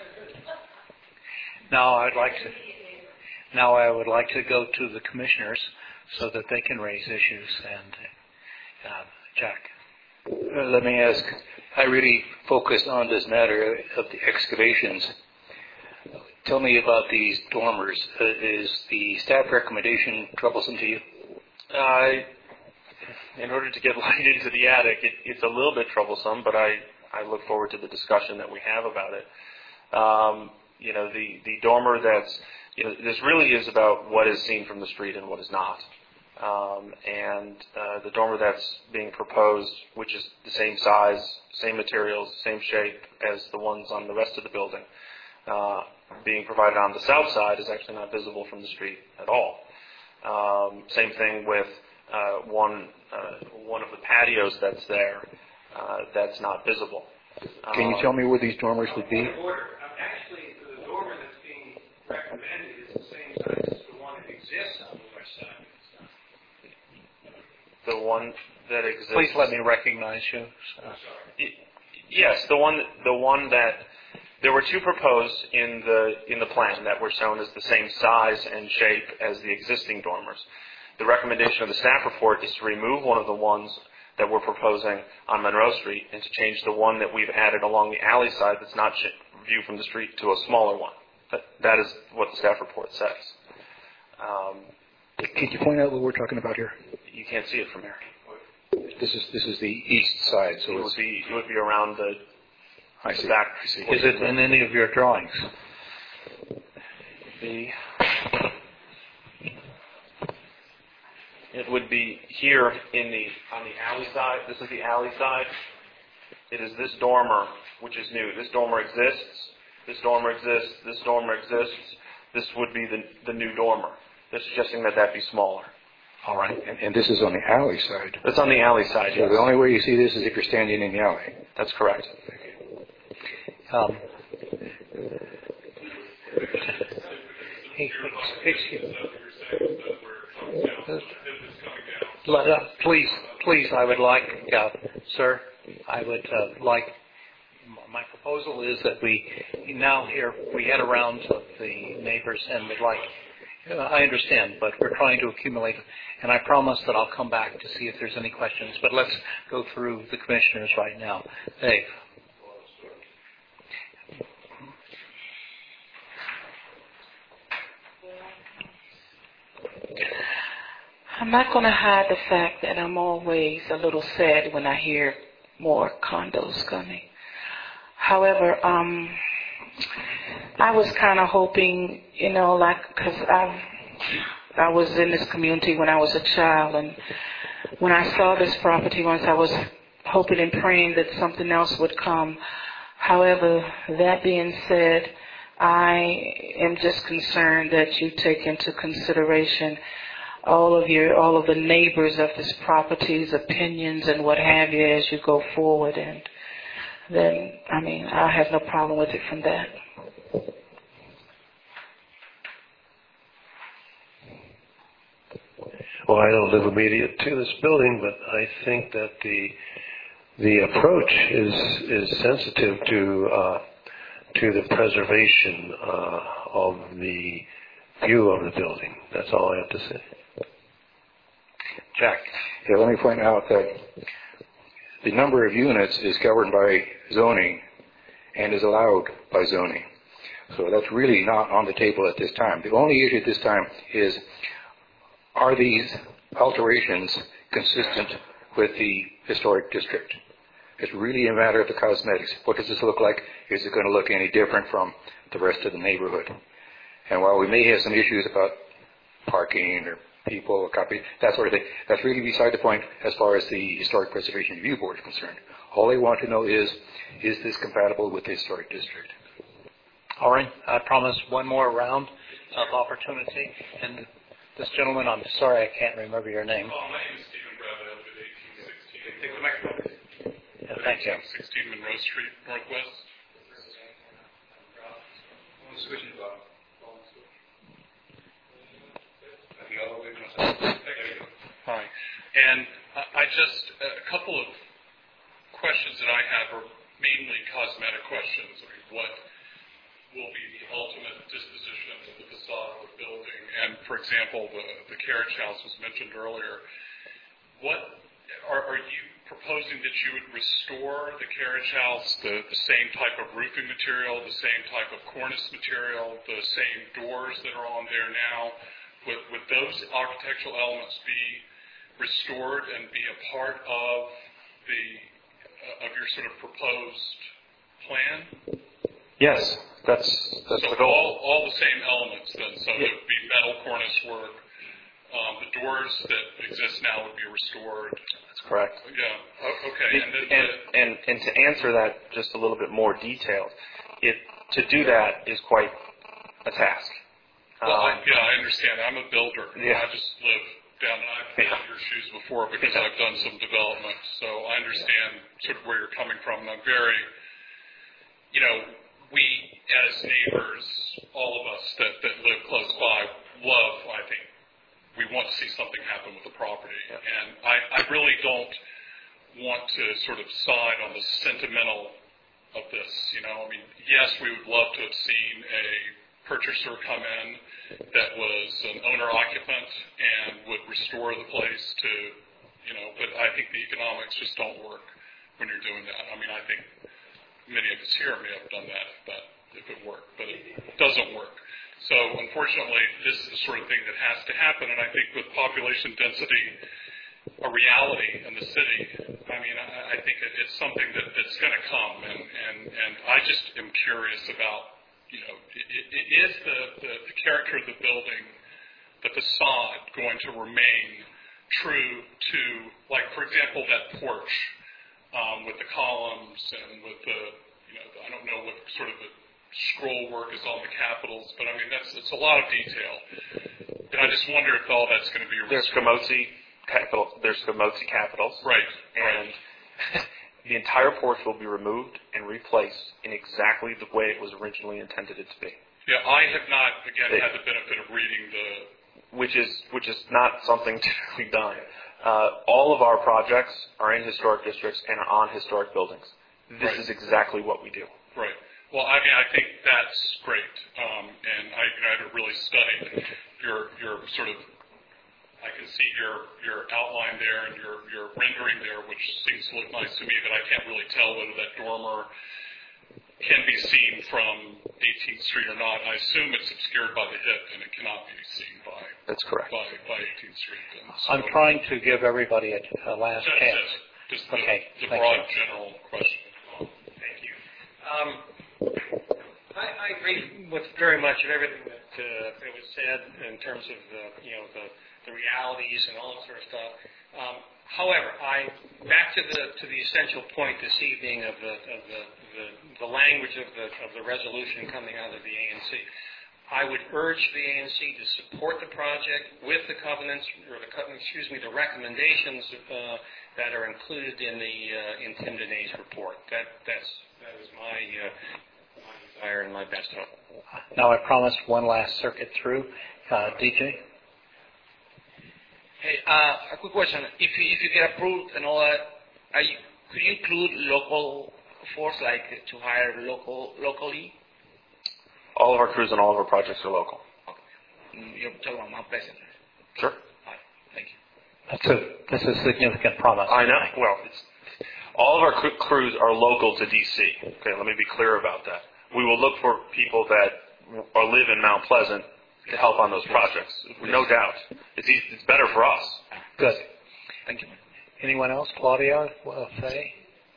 Now I'd like to. Now I would like to go to the commissioners so that they can raise issues. And uh, Jack, uh, let me ask. I really focused on this matter of the excavations. Tell me about these dormers. Uh, is the staff recommendation troublesome to you? Uh, in order to get light into the attic, it, it's a little bit troublesome, but I, I look forward to the discussion that we have about it. Um, you know, the, the dormer that's, you know, this really is about what is seen from the street and what is not. Um, and uh, the dormer that's being proposed, which is the same size, same materials, same shape as the ones on the rest of the building, uh, being provided on the south side is actually not visible from the street at all. Um, same thing with uh, one uh, one of the patios that's there uh, that's not visible. Can you um, tell me where these dormers would be? Actually, the dormer that's being recommended is the same size as the one that exists on the west side. The one that exists. please let me recognize you. Y- Yes, the one the one that there were two proposed in the in the plan that were shown as the same size and shape as the existing dormers. The recommendation of the staff report is to remove one of the ones that we're proposing on Monroe Street and to change the one that we've added along the alley side that's not viewed from the street to a smaller one. That, that is what the staff report says. Um, Can you point out what we're talking about here? you can't see it from here. This is this is the east side, so It it's, would be it would be around the, I the see. back. I see. Is it in any of your drawings? The It would be here in the on the alley side. This is the alley side. It is this dormer, which is new. This dormer exists. This dormer exists. This dormer exists. This would be the the new dormer. They're suggesting that that be smaller. All right. And, and this is on the alley side. It's on the alley side. So Yes. the only way you see this is if you're standing in the alley. That's correct. Um, excuse me. Let, uh, please, please, I would like, uh, sir, I would uh, like, my proposal is that we now here, we head around to the neighbors and would like, uh, I understand, but we're trying to accumulate, and I promise that I'll come back to see if there's any questions, but let's go through the commissioners right now. Dave. I'm not going to hide the fact that I'm always a little sad when I hear more condos coming. However, um, I was kind of hoping, you know, like, because I I was in this community when I was a child, and when I saw this property once, I was hoping and praying that something else would come. However, that being said, I am just concerned that you take into consideration all of your, all of the neighbors of this property's opinions and what have you as you go forward, and then, I mean, I have no problem with it from that. Well, I don't live immediate to this building, but I think that the the approach is is sensitive to uh, to the preservation uh, of the view of the building. That's all I have to say. Jack. Yeah, let me point out that the number of units is governed by zoning and is allowed by zoning. So that's really not on the table at this time. The only issue at this time is, are these alterations consistent with the historic district? It's really a matter of the cosmetics. What does this look like? Is it going to look any different from the rest of the neighborhood? And while we may have some issues about parking or people or copy, that sort of thing, that's really beside the point as far as the Historic Preservation Review Board is concerned. All they want to know is, is this compatible with the historic district? All right. I promise one more round of opportunity. And this gentleman, I'm sorry I can't remember your name. Oh, my name is Stephen Brad. I live at eighteen sixteen. Take the microphone. Yeah, thank you. eighteen sixteen Monroe Street, Northwest. Hi. And I just, a couple of questions that I have are mainly cosmetic questions. I mean, what will be the ultimate disposition of the facade of the building? And, for example, the, the carriage house was mentioned earlier. What are, are you proposing that you would restore the carriage house, the, the same type of roofing material, the same type of cornice material, the same doors that are on there now? Would, would those architectural elements be restored and be a part of the uh, of your sort of proposed plan? Yes, that's that's so the goal. all, all the same elements then. So yeah. It would be metal cornice work. Um, the doors that exist now would be restored. That's correct. Yeah. Oh, okay. And, and, then and, the, and and to answer that just a little bit more detailed, it to do that is quite a task. Well, um, I, yeah, I understand. I'm a builder. Yeah. I just live down, and I've been in your shoes before because I've done some development, so I understand sort of where you're coming from. And I'm very, you know, we as neighbors, all of us that, that live close by, love, I think, we want to see something happen with the property. Yeah. And I, I really don't want to sort of side on the sentimental of this, you know. I mean, yes, we would love to have seen a purchaser come in that was an owner-occupant and would restore the place to, you know, but I think the economics just don't work when you're doing that. I mean, I think many of us here may have done that if, that, if it worked, but it doesn't work. So, unfortunately, this is the sort of thing that has to happen, and I think with population density a reality in the city, I mean, I, I think it, it's something that, that's going to come, and, and, and I just am curious about, you know, it, it is the, the, the character of the building, the facade, going to remain true to, like, for example, that porch um, with the columns and with the, you know, I don't know what sort of the scroll work is on the capitals, but I mean, that's it's a lot of detail. And I just wonder if all that's going to be There's Scamozzi capital. There's Scamozzi capitals. Right. And right. The entire porch will be removed and replaced in exactly the way it was originally intended it to be. Yeah, I have not, again, it, had the benefit of reading the... Which is which is not something typically done. Uh, all of our projects are in historic districts and are on historic buildings. This right. is exactly what we do. Right. Well, I mean, I think that's great. Um, and I, you know, I haven't really studied your your sort of... I can see your, your outline there and your, your rendering there, which seems to look nice to me, but I can't really tell whether that dormer can be seen from eighteenth Street or not. I assume it's obscured by the hip and it cannot be seen by That's correct. by, by eighteenth Street. And so I'm trying to give everybody a, a last that's chance. It. Just the, okay. the Thank broad you. general question. Thank you. Um, I, I agree with very much of everything that, uh, that was said in terms of the, you know, the the realities and all that sort of stuff. Um, however, I back to the to the essential point this evening of the of the, the, the language of the of the resolution coming out of the A N C. I would urge the A N C to support the project with the covenants or the excuse me the recommendations uh, that are included in the uh, in Tim Denay's report. That that's that is my uh, my desire and my best hope. Now I promised one last circuit through. Uh, D J. Hey, uh, a quick question. If you, if you get approved and all that, are you, could you include local force, like to hire local locally? All of our crews and all of our projects are local. Okay. You're talking about Mount Pleasant. Sure. All right. Thank you. That's a that's a significant promise. I know. Well, it's, all of our cr- crews are local to D C. Okay, let me be clear about that. we will look for people that are live in Mount Pleasant to help on those projects. No doubt. It's easy, it's better for us. Good. Thank you. Anyone else? Claudia? Uh, Faye?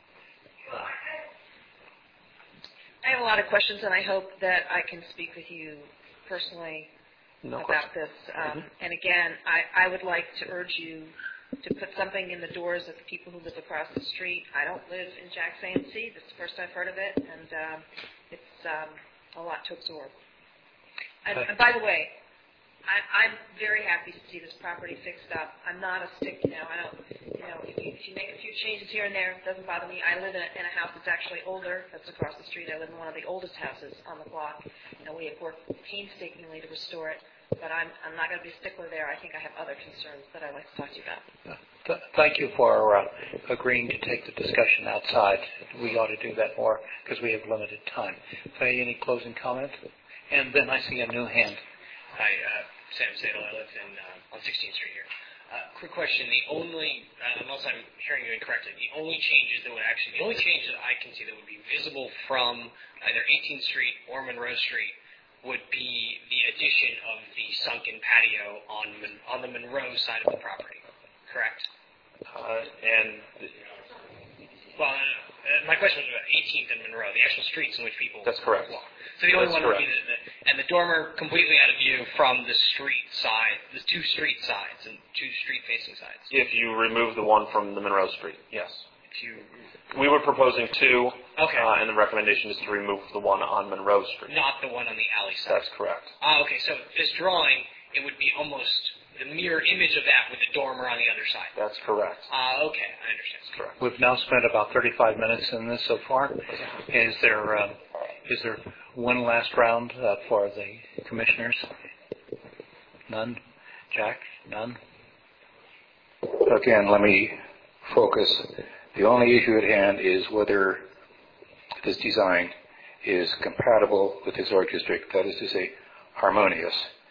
I have a lot of questions, and I hope that I can speak with you personally No about question. this. Um, Mhm. And again, I, I would like to urge you to put something in the doors of the people who live across the street. I don't live in Jack's A M C. This is the first I've heard of it, and um, it's um, a lot to absorb. And, and by the way, I, I'm very happy to see this property fixed up. I'm not a stick, you know, I don't, you know, if you, if you make a few changes here and there, it doesn't bother me. I live in a, in a house that's actually older, that's across the street. I live in one of the oldest houses on the block, and we have worked painstakingly to restore it. But I'm, I'm not going to be a stickler there. I think I have other concerns that I'd like to talk to you about. Th- Thank you for uh, agreeing to take the discussion outside. We ought to do that more because we have limited time. Faye, any closing comments? And then I see a new hand. Hi, uh, Sam Sadel. I live in uh, on sixteenth Street here. Uh, quick question. The only, uh, unless I'm hearing you incorrectly, the only changes that would actually, the only change that I can see that would be visible from either eighteenth Street or Monroe Street would be the addition of the sunken patio on Mon- on the Monroe side of the property. Correct? Uh, and Well, uh, my question was about eighteenth and Monroe, the actual streets in which people That's correct. walk. So the only That's one would be correct. the, the, and the dormer completely out of view from the street side, the two street sides and two street facing sides. if you remove the one from the Monroe Street, yes. If you, We were proposing two, Okay. uh, and the recommendation is to remove the one on Monroe Street. not the one on the alley side. That's correct. Ah, okay. So this drawing, it would be almost the mirror image of that with the dormer on the other side. That's correct. Ah, okay. I understand. Correct. We've now spent about thirty-five minutes in this so far. Is there uh, is there one last round uh, for the commissioners? None? Jack? None? Again, let me focus. The only issue at hand is whether this design is compatible with the historic district, that is to say, harmonious.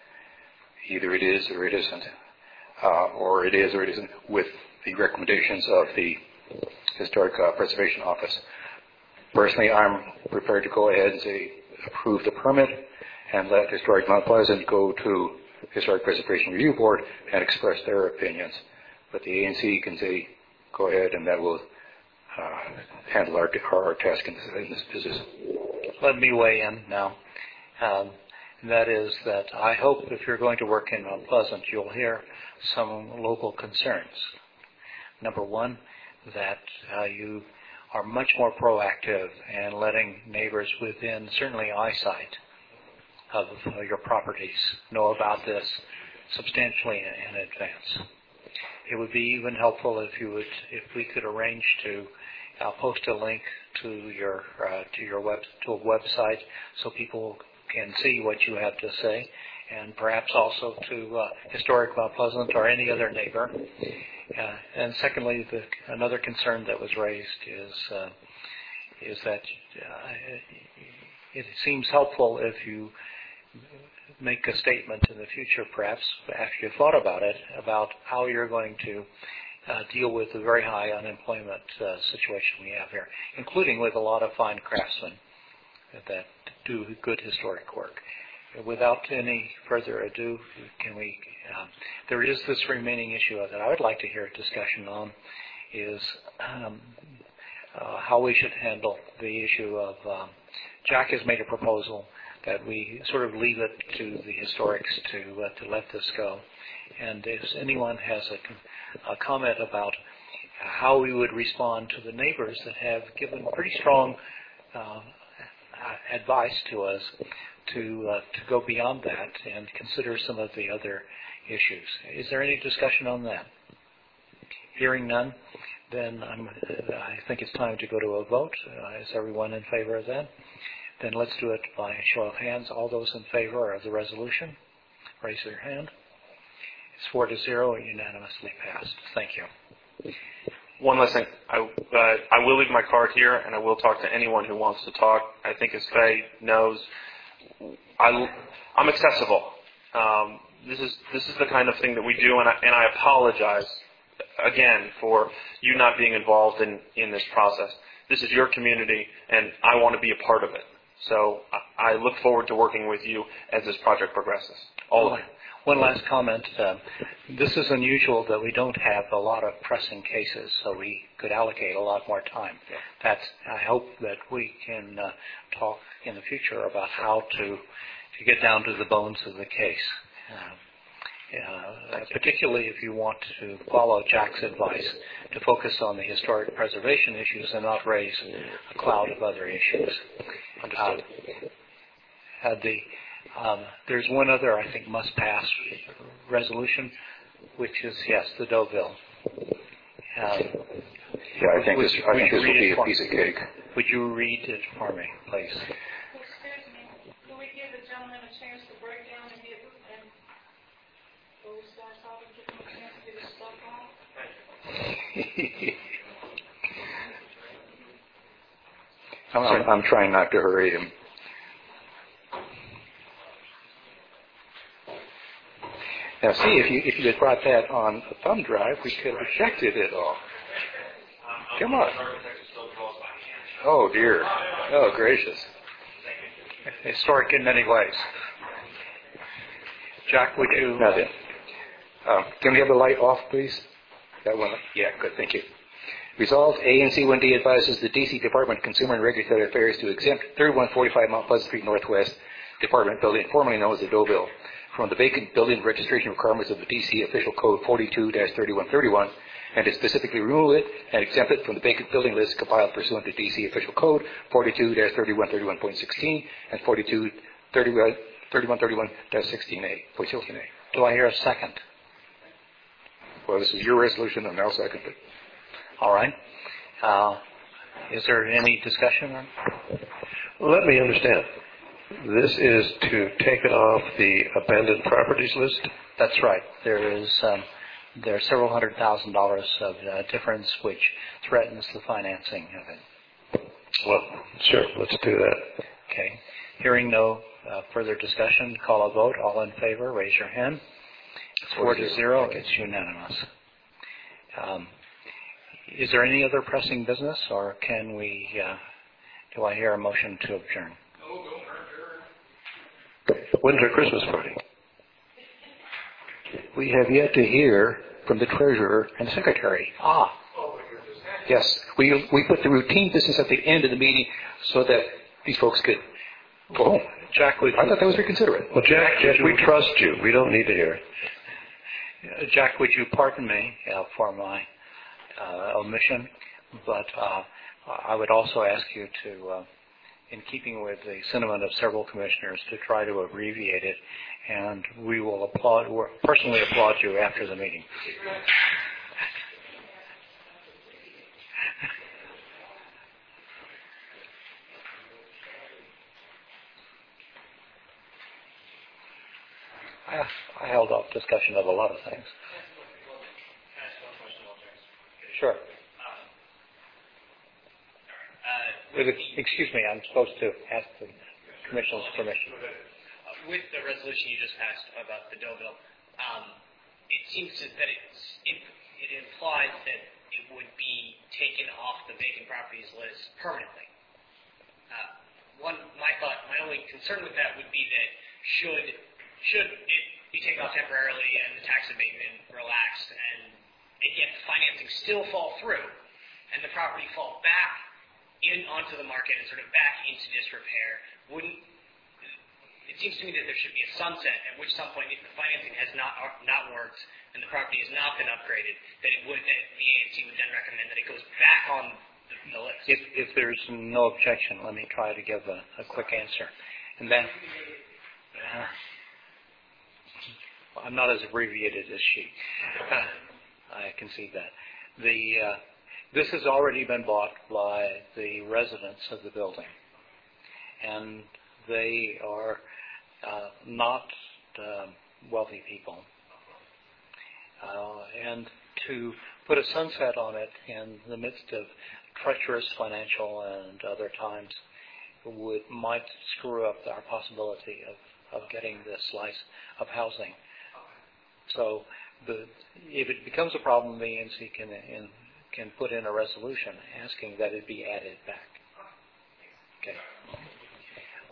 Either it is or it isn't, uh, or it is or it isn't with the recommendations of the Historic uh, Preservation Office. Personally, I'm prepared to go ahead and say approve the permit and let Historic Mount Pleasant go to Historic Preservation Review Board and express their opinions. But the A N C can say, go ahead, and that will uh, handle our, our task in this, in this business. Let me weigh in now. Um, and that is that I hope if you're going to work in Mount Pleasant, you'll hear some local concerns. Number one, that uh, you are much more proactive in letting neighbors within certainly eyesight of uh, your properties know about this substantially in, in advance. It would be even helpful if you would, if we could arrange to uh, post a link to your uh, to your web to a website so people can see what you have to say, and perhaps also to uh, Historic Mount Pleasant or any other neighbor. Uh, and secondly, the, another concern that was raised is uh, is that uh, it seems helpful if you make a statement in the future, perhaps after you've thought about it, about how you're going to uh, deal with the very high unemployment uh, situation we have here, including with a lot of fine craftsmen that do good historic work. Without any further ado, can we? Um, there is this remaining issue that I would like to hear a discussion on, is um, uh, how we should handle the issue of. Um, Jack has made a proposal that we sort of leave it to the historics to uh, to let this go, and if anyone has a, a comment about how we would respond to the neighbors that have given pretty strong uh, advice to us to uh, to go beyond that and consider some of the other issues. Is there any discussion on that? Hearing none, then I'm, I think it's time to go to a vote. Uh, is everyone in favor of that? Then let's do it by a show of hands. All those in favor of the resolution, raise their hand. It's four to zero, unanimously passed. Thank you. One last thing. I, uh, I will leave my card here, and I will talk to anyone who wants to talk. I think, as Faye knows, I, I'm accessible. Um, this is this is the kind of thing that we do, and I, and I apologize again for you not being involved in, in this process. This is your community, and I want to be a part of it. So I, I look forward to working with you as this project progresses. All of it. One last comment. Uh, this is unusual that we don't have a lot of pressing cases, so we could allocate a lot more time. That's. I hope that we can uh, talk in the future about how to to get down to the bones of the case. Uh, uh, particularly if you want to follow Jack's advice to focus on the historic preservation issues and not raise a cloud of other issues. Understood. Uh, uh, the Um, there's one other, I think, must-pass resolution, which is, yes, the Doe bill. Um, yeah, I think this, I think this will be a piece of cake. Would you read it for me, please? Excuse me. Can we give the gentleman a chance to break down and get, and before we start talking, give him a chance to get his stuff on? I'm, I'm, I'm trying not to hurry him. Now, see, if you if you had brought that on a thumb drive, we could have ejected it all. Come on. Oh, dear. Oh, gracious. Historic in many ways. Jack, would you... Now then. Um, can we have the light off, please? That one? Yeah, good, thank you. Resolved, A N C one D advises the D C Department of Consumer and Regulatory Affairs to exempt thirty-one forty-five Mount Pleasant Street Northwest Department building, formerly known as the Doe bill, from the vacant building registration requirements of the D C Official Code forty-two dash thirty-one thirty-one, and to specifically remove it and exempt it from the vacant building list compiled pursuant to D C Official Code forty-two dash thirty-one thirty-one point sixteen and forty-two dash thirty-one thirty-one dash sixteen A. Do I hear a second? Well, this is your resolution, and I'll second it. All right. Uh, is there any discussion on it? Let me understand. This is to take it off the abandoned properties list? That's right. There is um, there are several hundred thousand dollars of uh, difference which threatens the financing of it. Well, sure. Let's do that. Okay. Hearing no uh, further discussion, call a vote. All in favor, raise your hand. It's four to zero. It's unanimous. Um, is there any other pressing business, or can we? Uh, do I hear a motion to adjourn? When's our Christmas party? We have yet to hear from the treasurer and secretary. Ah. Yes, we we put the routine business at the end of the meeting so that these folks could go home. Jack, would I thought that was very considerate. Well, Jack, Jack we trust you. We don't need to hear it. Uh, Jack, would you pardon me uh, for my uh, omission? But uh, I would also ask you to, uh, in keeping with the sentiment of several commissioners, to try to abbreviate it, and we will applaud, personally applaud you after the meeting. I, I held off discussion of a lot of things. Sure. Uh, Excuse me, I'm supposed to ask the Commission's permission. With the resolution you just passed about the Doe bill, um, it seems to, that it's, it, it implies that it would be taken off the vacant properties list permanently. Uh, one, my thought, my only concern with that would be that should should it be taken off temporarily and the tax abatement relaxed, and, and yet the financing still fall through, and the property fall back in onto the market and sort of back into disrepair, wouldn't it seems to me that there should be a sunset at which some point, if the financing has not not worked and the property has not been upgraded, that it would that the A N C would then recommend that it goes back on the, the list. If, if there's no objection, let me try to give a, a quick answer, and then. Uh, I'm not as abbreviated as she. Uh, I concede that. The uh, this has already been bought by the residents of the building, and they are uh, not uh, wealthy people. Uh, and to put a sunset on it in the midst of treacherous financial and other times would might screw up our possibility of, of getting this slice of housing. So, the, if it becomes a problem, the A N C can in, can put in a resolution asking that it be added back. Okay.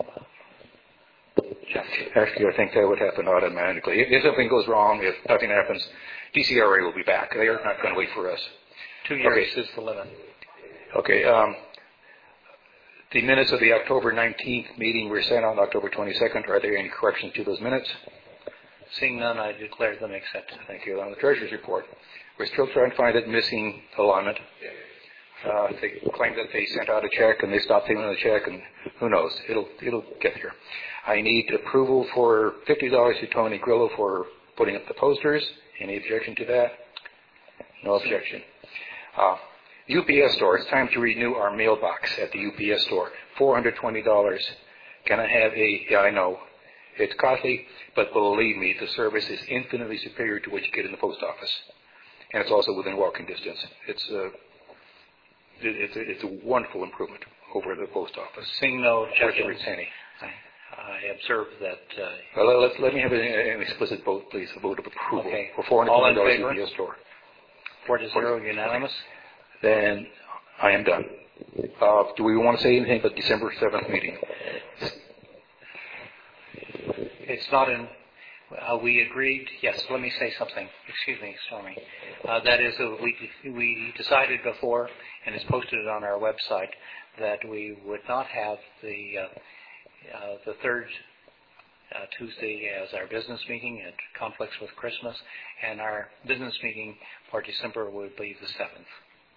Actually, I think that would happen automatically. If, if something goes wrong, if nothing happens, D C R A will be back. They are not going to wait for us. Two years okay. is the limit. Okay. Um, the minutes of the October nineteenth meeting were sent on October twenty-second. Are there any corrections to those minutes? Seeing none, I declare them accepted. Thank you. On the Treasurer's report, we're still trying to find that missing alignment. Uh, they claim that they sent out a check and they stopped payment of the check, and who knows? It'll it'll get here. I need approval for fifty dollars to Tony Grillo for putting up the posters. Any objection to that? No objection. Uh, U P S store. It's time to renew our mailbox at the U P S store. four hundred twenty dollars. Can I have a? Yeah, I know. It's costly, but believe me, the service is infinitely superior to what you get in the post office, and it's also within walking distance. It's a, it's a, it's a wonderful improvement over the post office. Seeing no Worth every objections, penny. I observe that. Uh, well, let, let me have an, an explicit vote, please. A vote of approval okay. for four hundred All in twenty dollars favor? U P S store. Four to zero, unanimous. Then I am done. Uh, do we want to say anything about December seventh meeting? It's not in. Uh, we agreed. Yes. Let me say something. Excuse me, Stormy. Uh, that is, uh, we we decided before, and it's posted on our website, that we would not have the uh, uh, the third uh, Tuesday as our business meeting. It conflicts with Christmas, and our business meeting for December would be the seventh.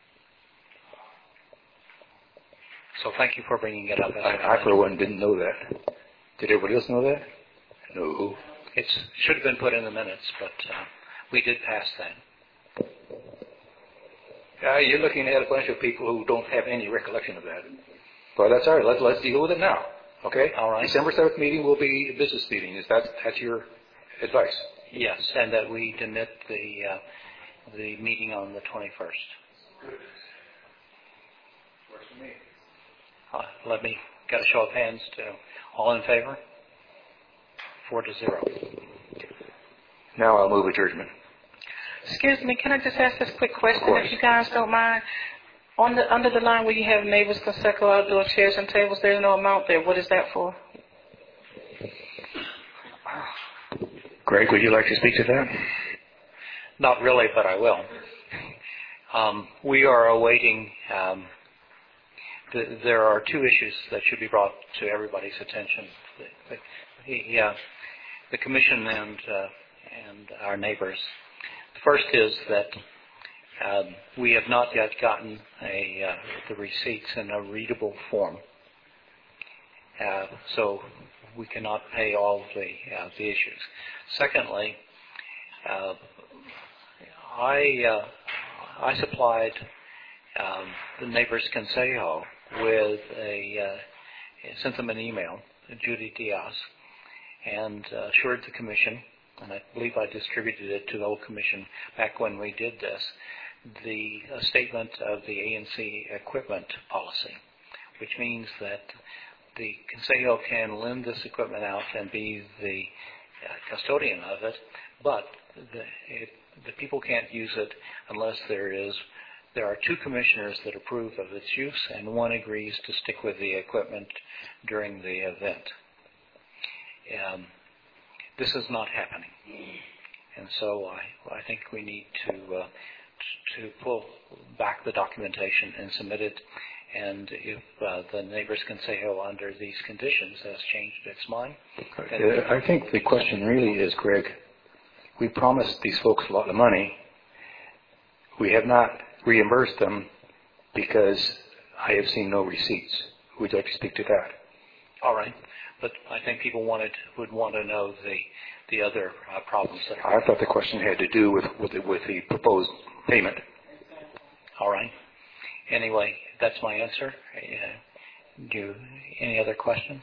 So thank you for bringing it up. As I, I, for one, didn't know that. Did everybody else know that? No. It should have been put in the minutes, but uh, we did pass that. Uh, you're looking at a bunch of people who don't have any recollection of that. Well, that's all right. Let's, let's deal with it now. Okay? All right. December seventh meeting will be a business meeting. Is that that's your advice? Yes, and that we demit the uh, the meeting on the twenty-first. Good. Works for me. Uh, let me get a show of hands to all in favor. Four to zero. Now I'll move adjournment. Excuse me, can I just ask this quick question, if you guys don't mind? On the under the line where you have Neighbors Conseco outdoor chairs and tables, there's no amount there. What is that for? Greg, would you like to speak to that? Not really, but I will. Um, we are awaiting. Um, the, there are two issues that should be brought to everybody's attention. The, the, uh, the commission and uh, and our neighbors. The first is that um, we have not yet gotten a uh, the receipts in a readable form, uh, so we cannot pay all of the uh, the issues. Secondly, uh, I uh, I supplied um, the neighbors Consejo with a uh, sent them an email, Judy Diaz, and uh, assured the commission, and I believe I distributed it to the whole commission back when we did this, the uh, statement of the A N C equipment policy, which means that the Consejo can lend this equipment out and be the uh, custodian of it, but the, it, the people can't use it unless there is there are two commissioners that approve of its use, and one agrees to stick with the equipment during the event. Um, this is not happening, and so I, I think we need to uh, to pull back the documentation and submit it. And if uh, the Neighbors Consejo under these conditions has changed its mind, then I think the question really is, Greg, we promised these folks a lot of money. We have not reimbursed them because I have seen no receipts. Would you like to speak to that? All right, but I think people wanted would want to know the the other uh, problems that are. I thought the question had to do with with the, with the proposed payment. All right. Anyway, that's my answer. Uh, do you, any other questions?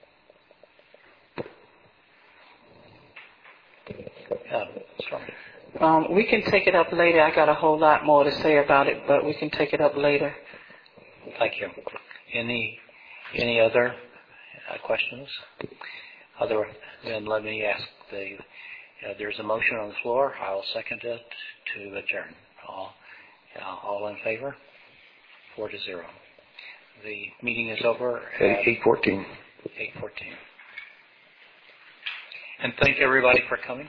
Uh, sorry. Um, we can take it up later. I got a whole lot more to say about it, but we can take it up later. Thank you. Any any other uh, questions? Other then let me ask the. Uh, there's a motion on the floor. I'll second it to adjourn. All, uh, all in favor? Four to zero. The meeting is over at eight fourteen. Eight fourteen. And thank everybody for coming.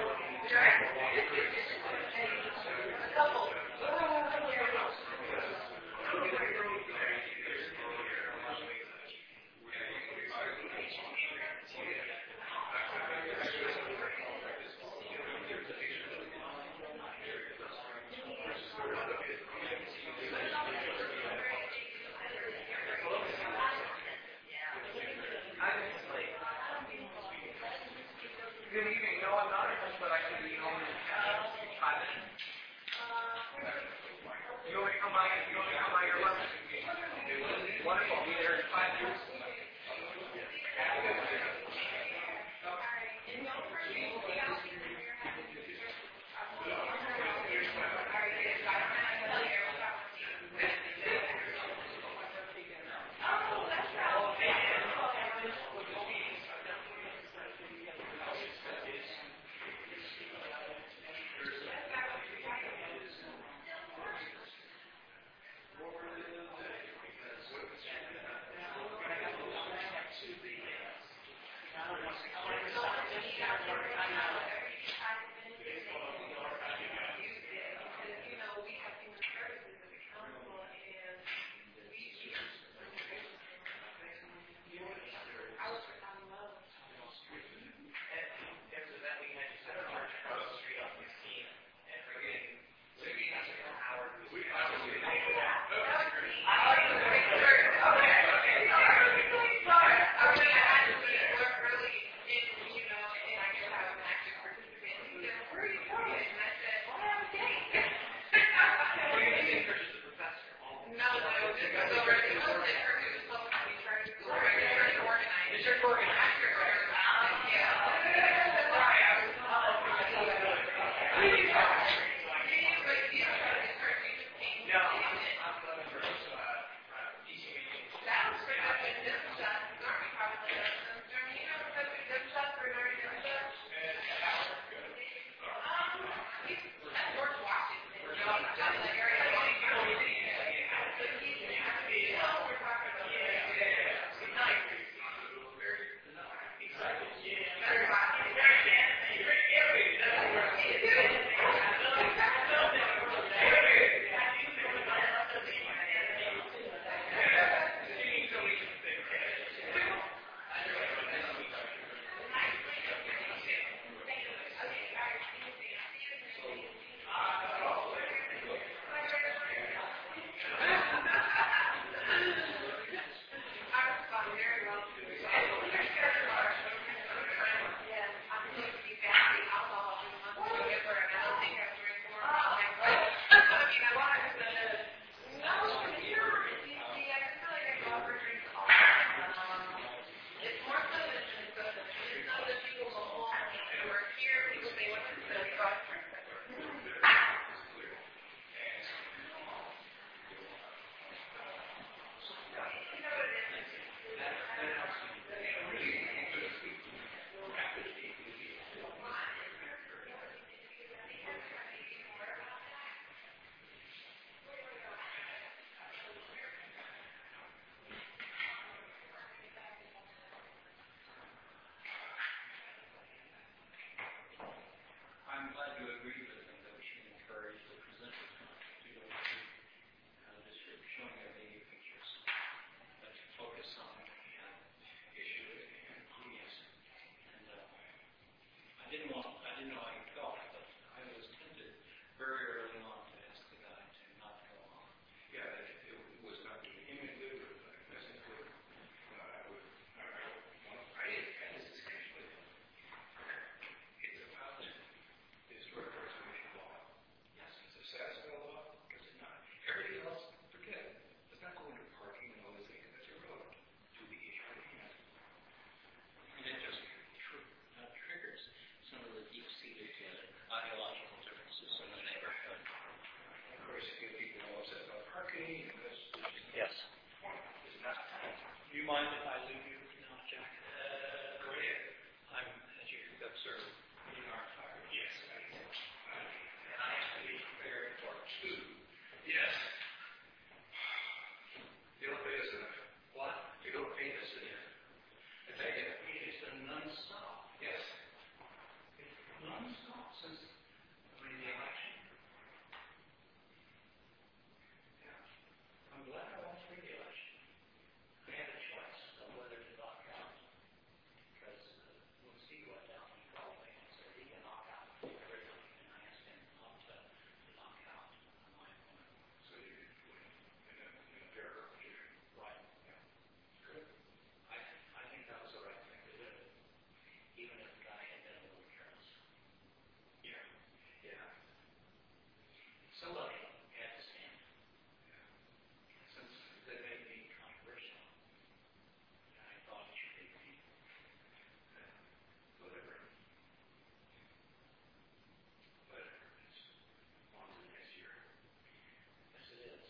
Good evening. No, I'm not at home, but I can be home in five minutes. You want me to come by? You want me to come by your lunch? Wonderful. I'll be there in five minutes. Successful since I mean, the election. Yeah. I'm glad I lost the election. I had a choice of whether to knock out. Because uh, when Steve went down, he called me and said he can knock out everything. And I asked him not to, to knock out my opponent. So you did win in a, in a fair competition. Right. Yeah. Good. I, I think that was the right thing to do. Even if the guy had been a little careless. Yeah. Yeah. Somebody had to stand. Yeah. Since they made me controversial, I thought it should be me. Yeah. Whatever. Whatever. It's on to the next year. Yes, it is.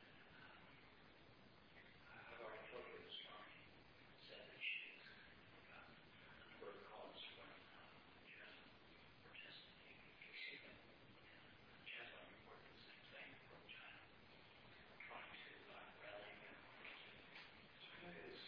I've already told you this morning. Said that she's got a number of calls from uh, Jasmine participating. Excuse me. Jasmine reported the same thing from China. Trying to uh, rally them. China is.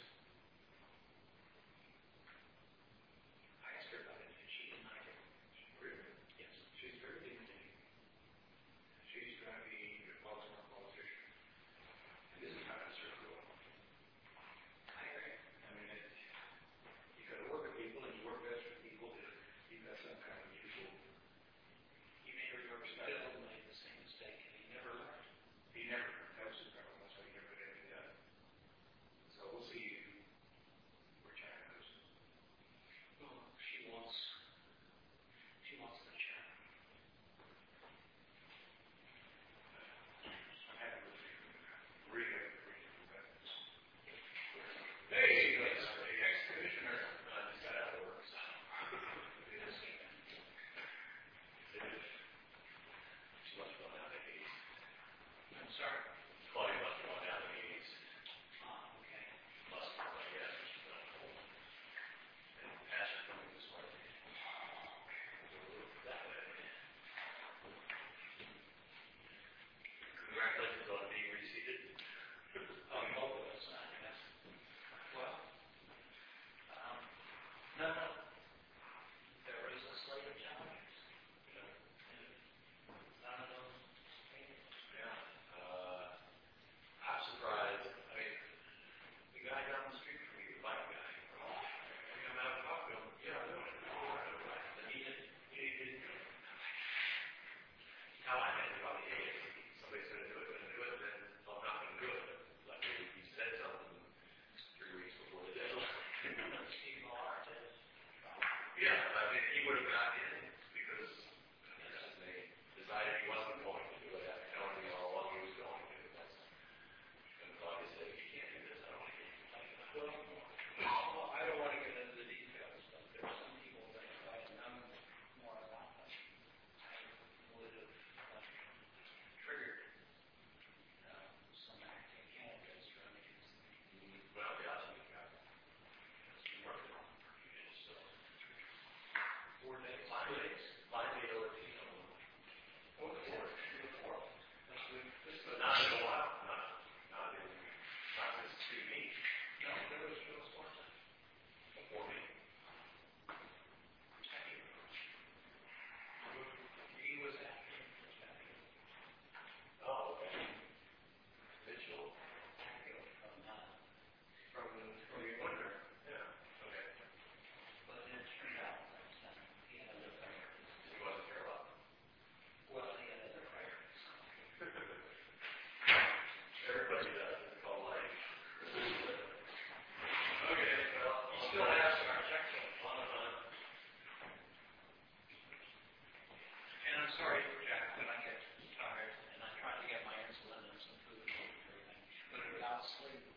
I asked her about it and she denied it. Really? Yes. She's very intimidating. She's going to be a Baltimore politician. And this is how to serve the world. I agree. I mean, it, you got to work with people and you work best with people if you've got some kind of mutual. You may remember Bill made the same mistake and he never learned. He never learned. That was his problem. That's why he never did anything done. So we'll see where China goes. Well, she wants, she wants the China. I'm happy with you. Really happy with you. Hey, that's the ex-commissioner. I just got out of work, so. She must have gone down to Hades. I'm sorry? Claudia must have gone down to Hades. Oh, okay. Must have, I guess. She's been on hold. And Pastor coming this morning. Oh, okay. That way. Congratulations on being reseated. I'm hoping it's not. Yes. Well, um, no, no. There is a slate of challenges. Yeah. None of those. Yeah. Uh, I'm surprised. I mean, the guy down the street from you, the bike guy. I come out and talk to him. Yeah, I'm doing it. And he did. He did. Now I had about the A A C. Somebody's going to do it, going to do it, then I'm not going to do it. Like he said something three weeks before the deadline. Steve Millar did. Yeah, I mean, he would have got in because they decided he wasn't going to do it after telling me all along he was going to. That's and Claudia said, if you can't do this, I don't want to get you like that. Well, I don't want to get into the details, but there are some people that if I had known more about them, I would have uh, triggered uh, some acting candidates running against me. Well, yeah, I think I've been working on it for a few days, so. Four days. Five days. Five days over to you. Oh, the fourth. The fourth. This week. But not in a while. Not, not in, not this two weeks. No, there was, there was one time. Before me. He was after me. Oh, okay. Mitchell. From, uh, from, from the winter. Yeah. Okay. But it turned out that uh, he had other priorities. He wasn't care about them. Well, he had other priorities. Everybody does. It's called life. Okay, well, you still have some objection on and on. And I'm sorry for Jack when I get tired, and I try to get my insulin and some food and everything. But without sleep,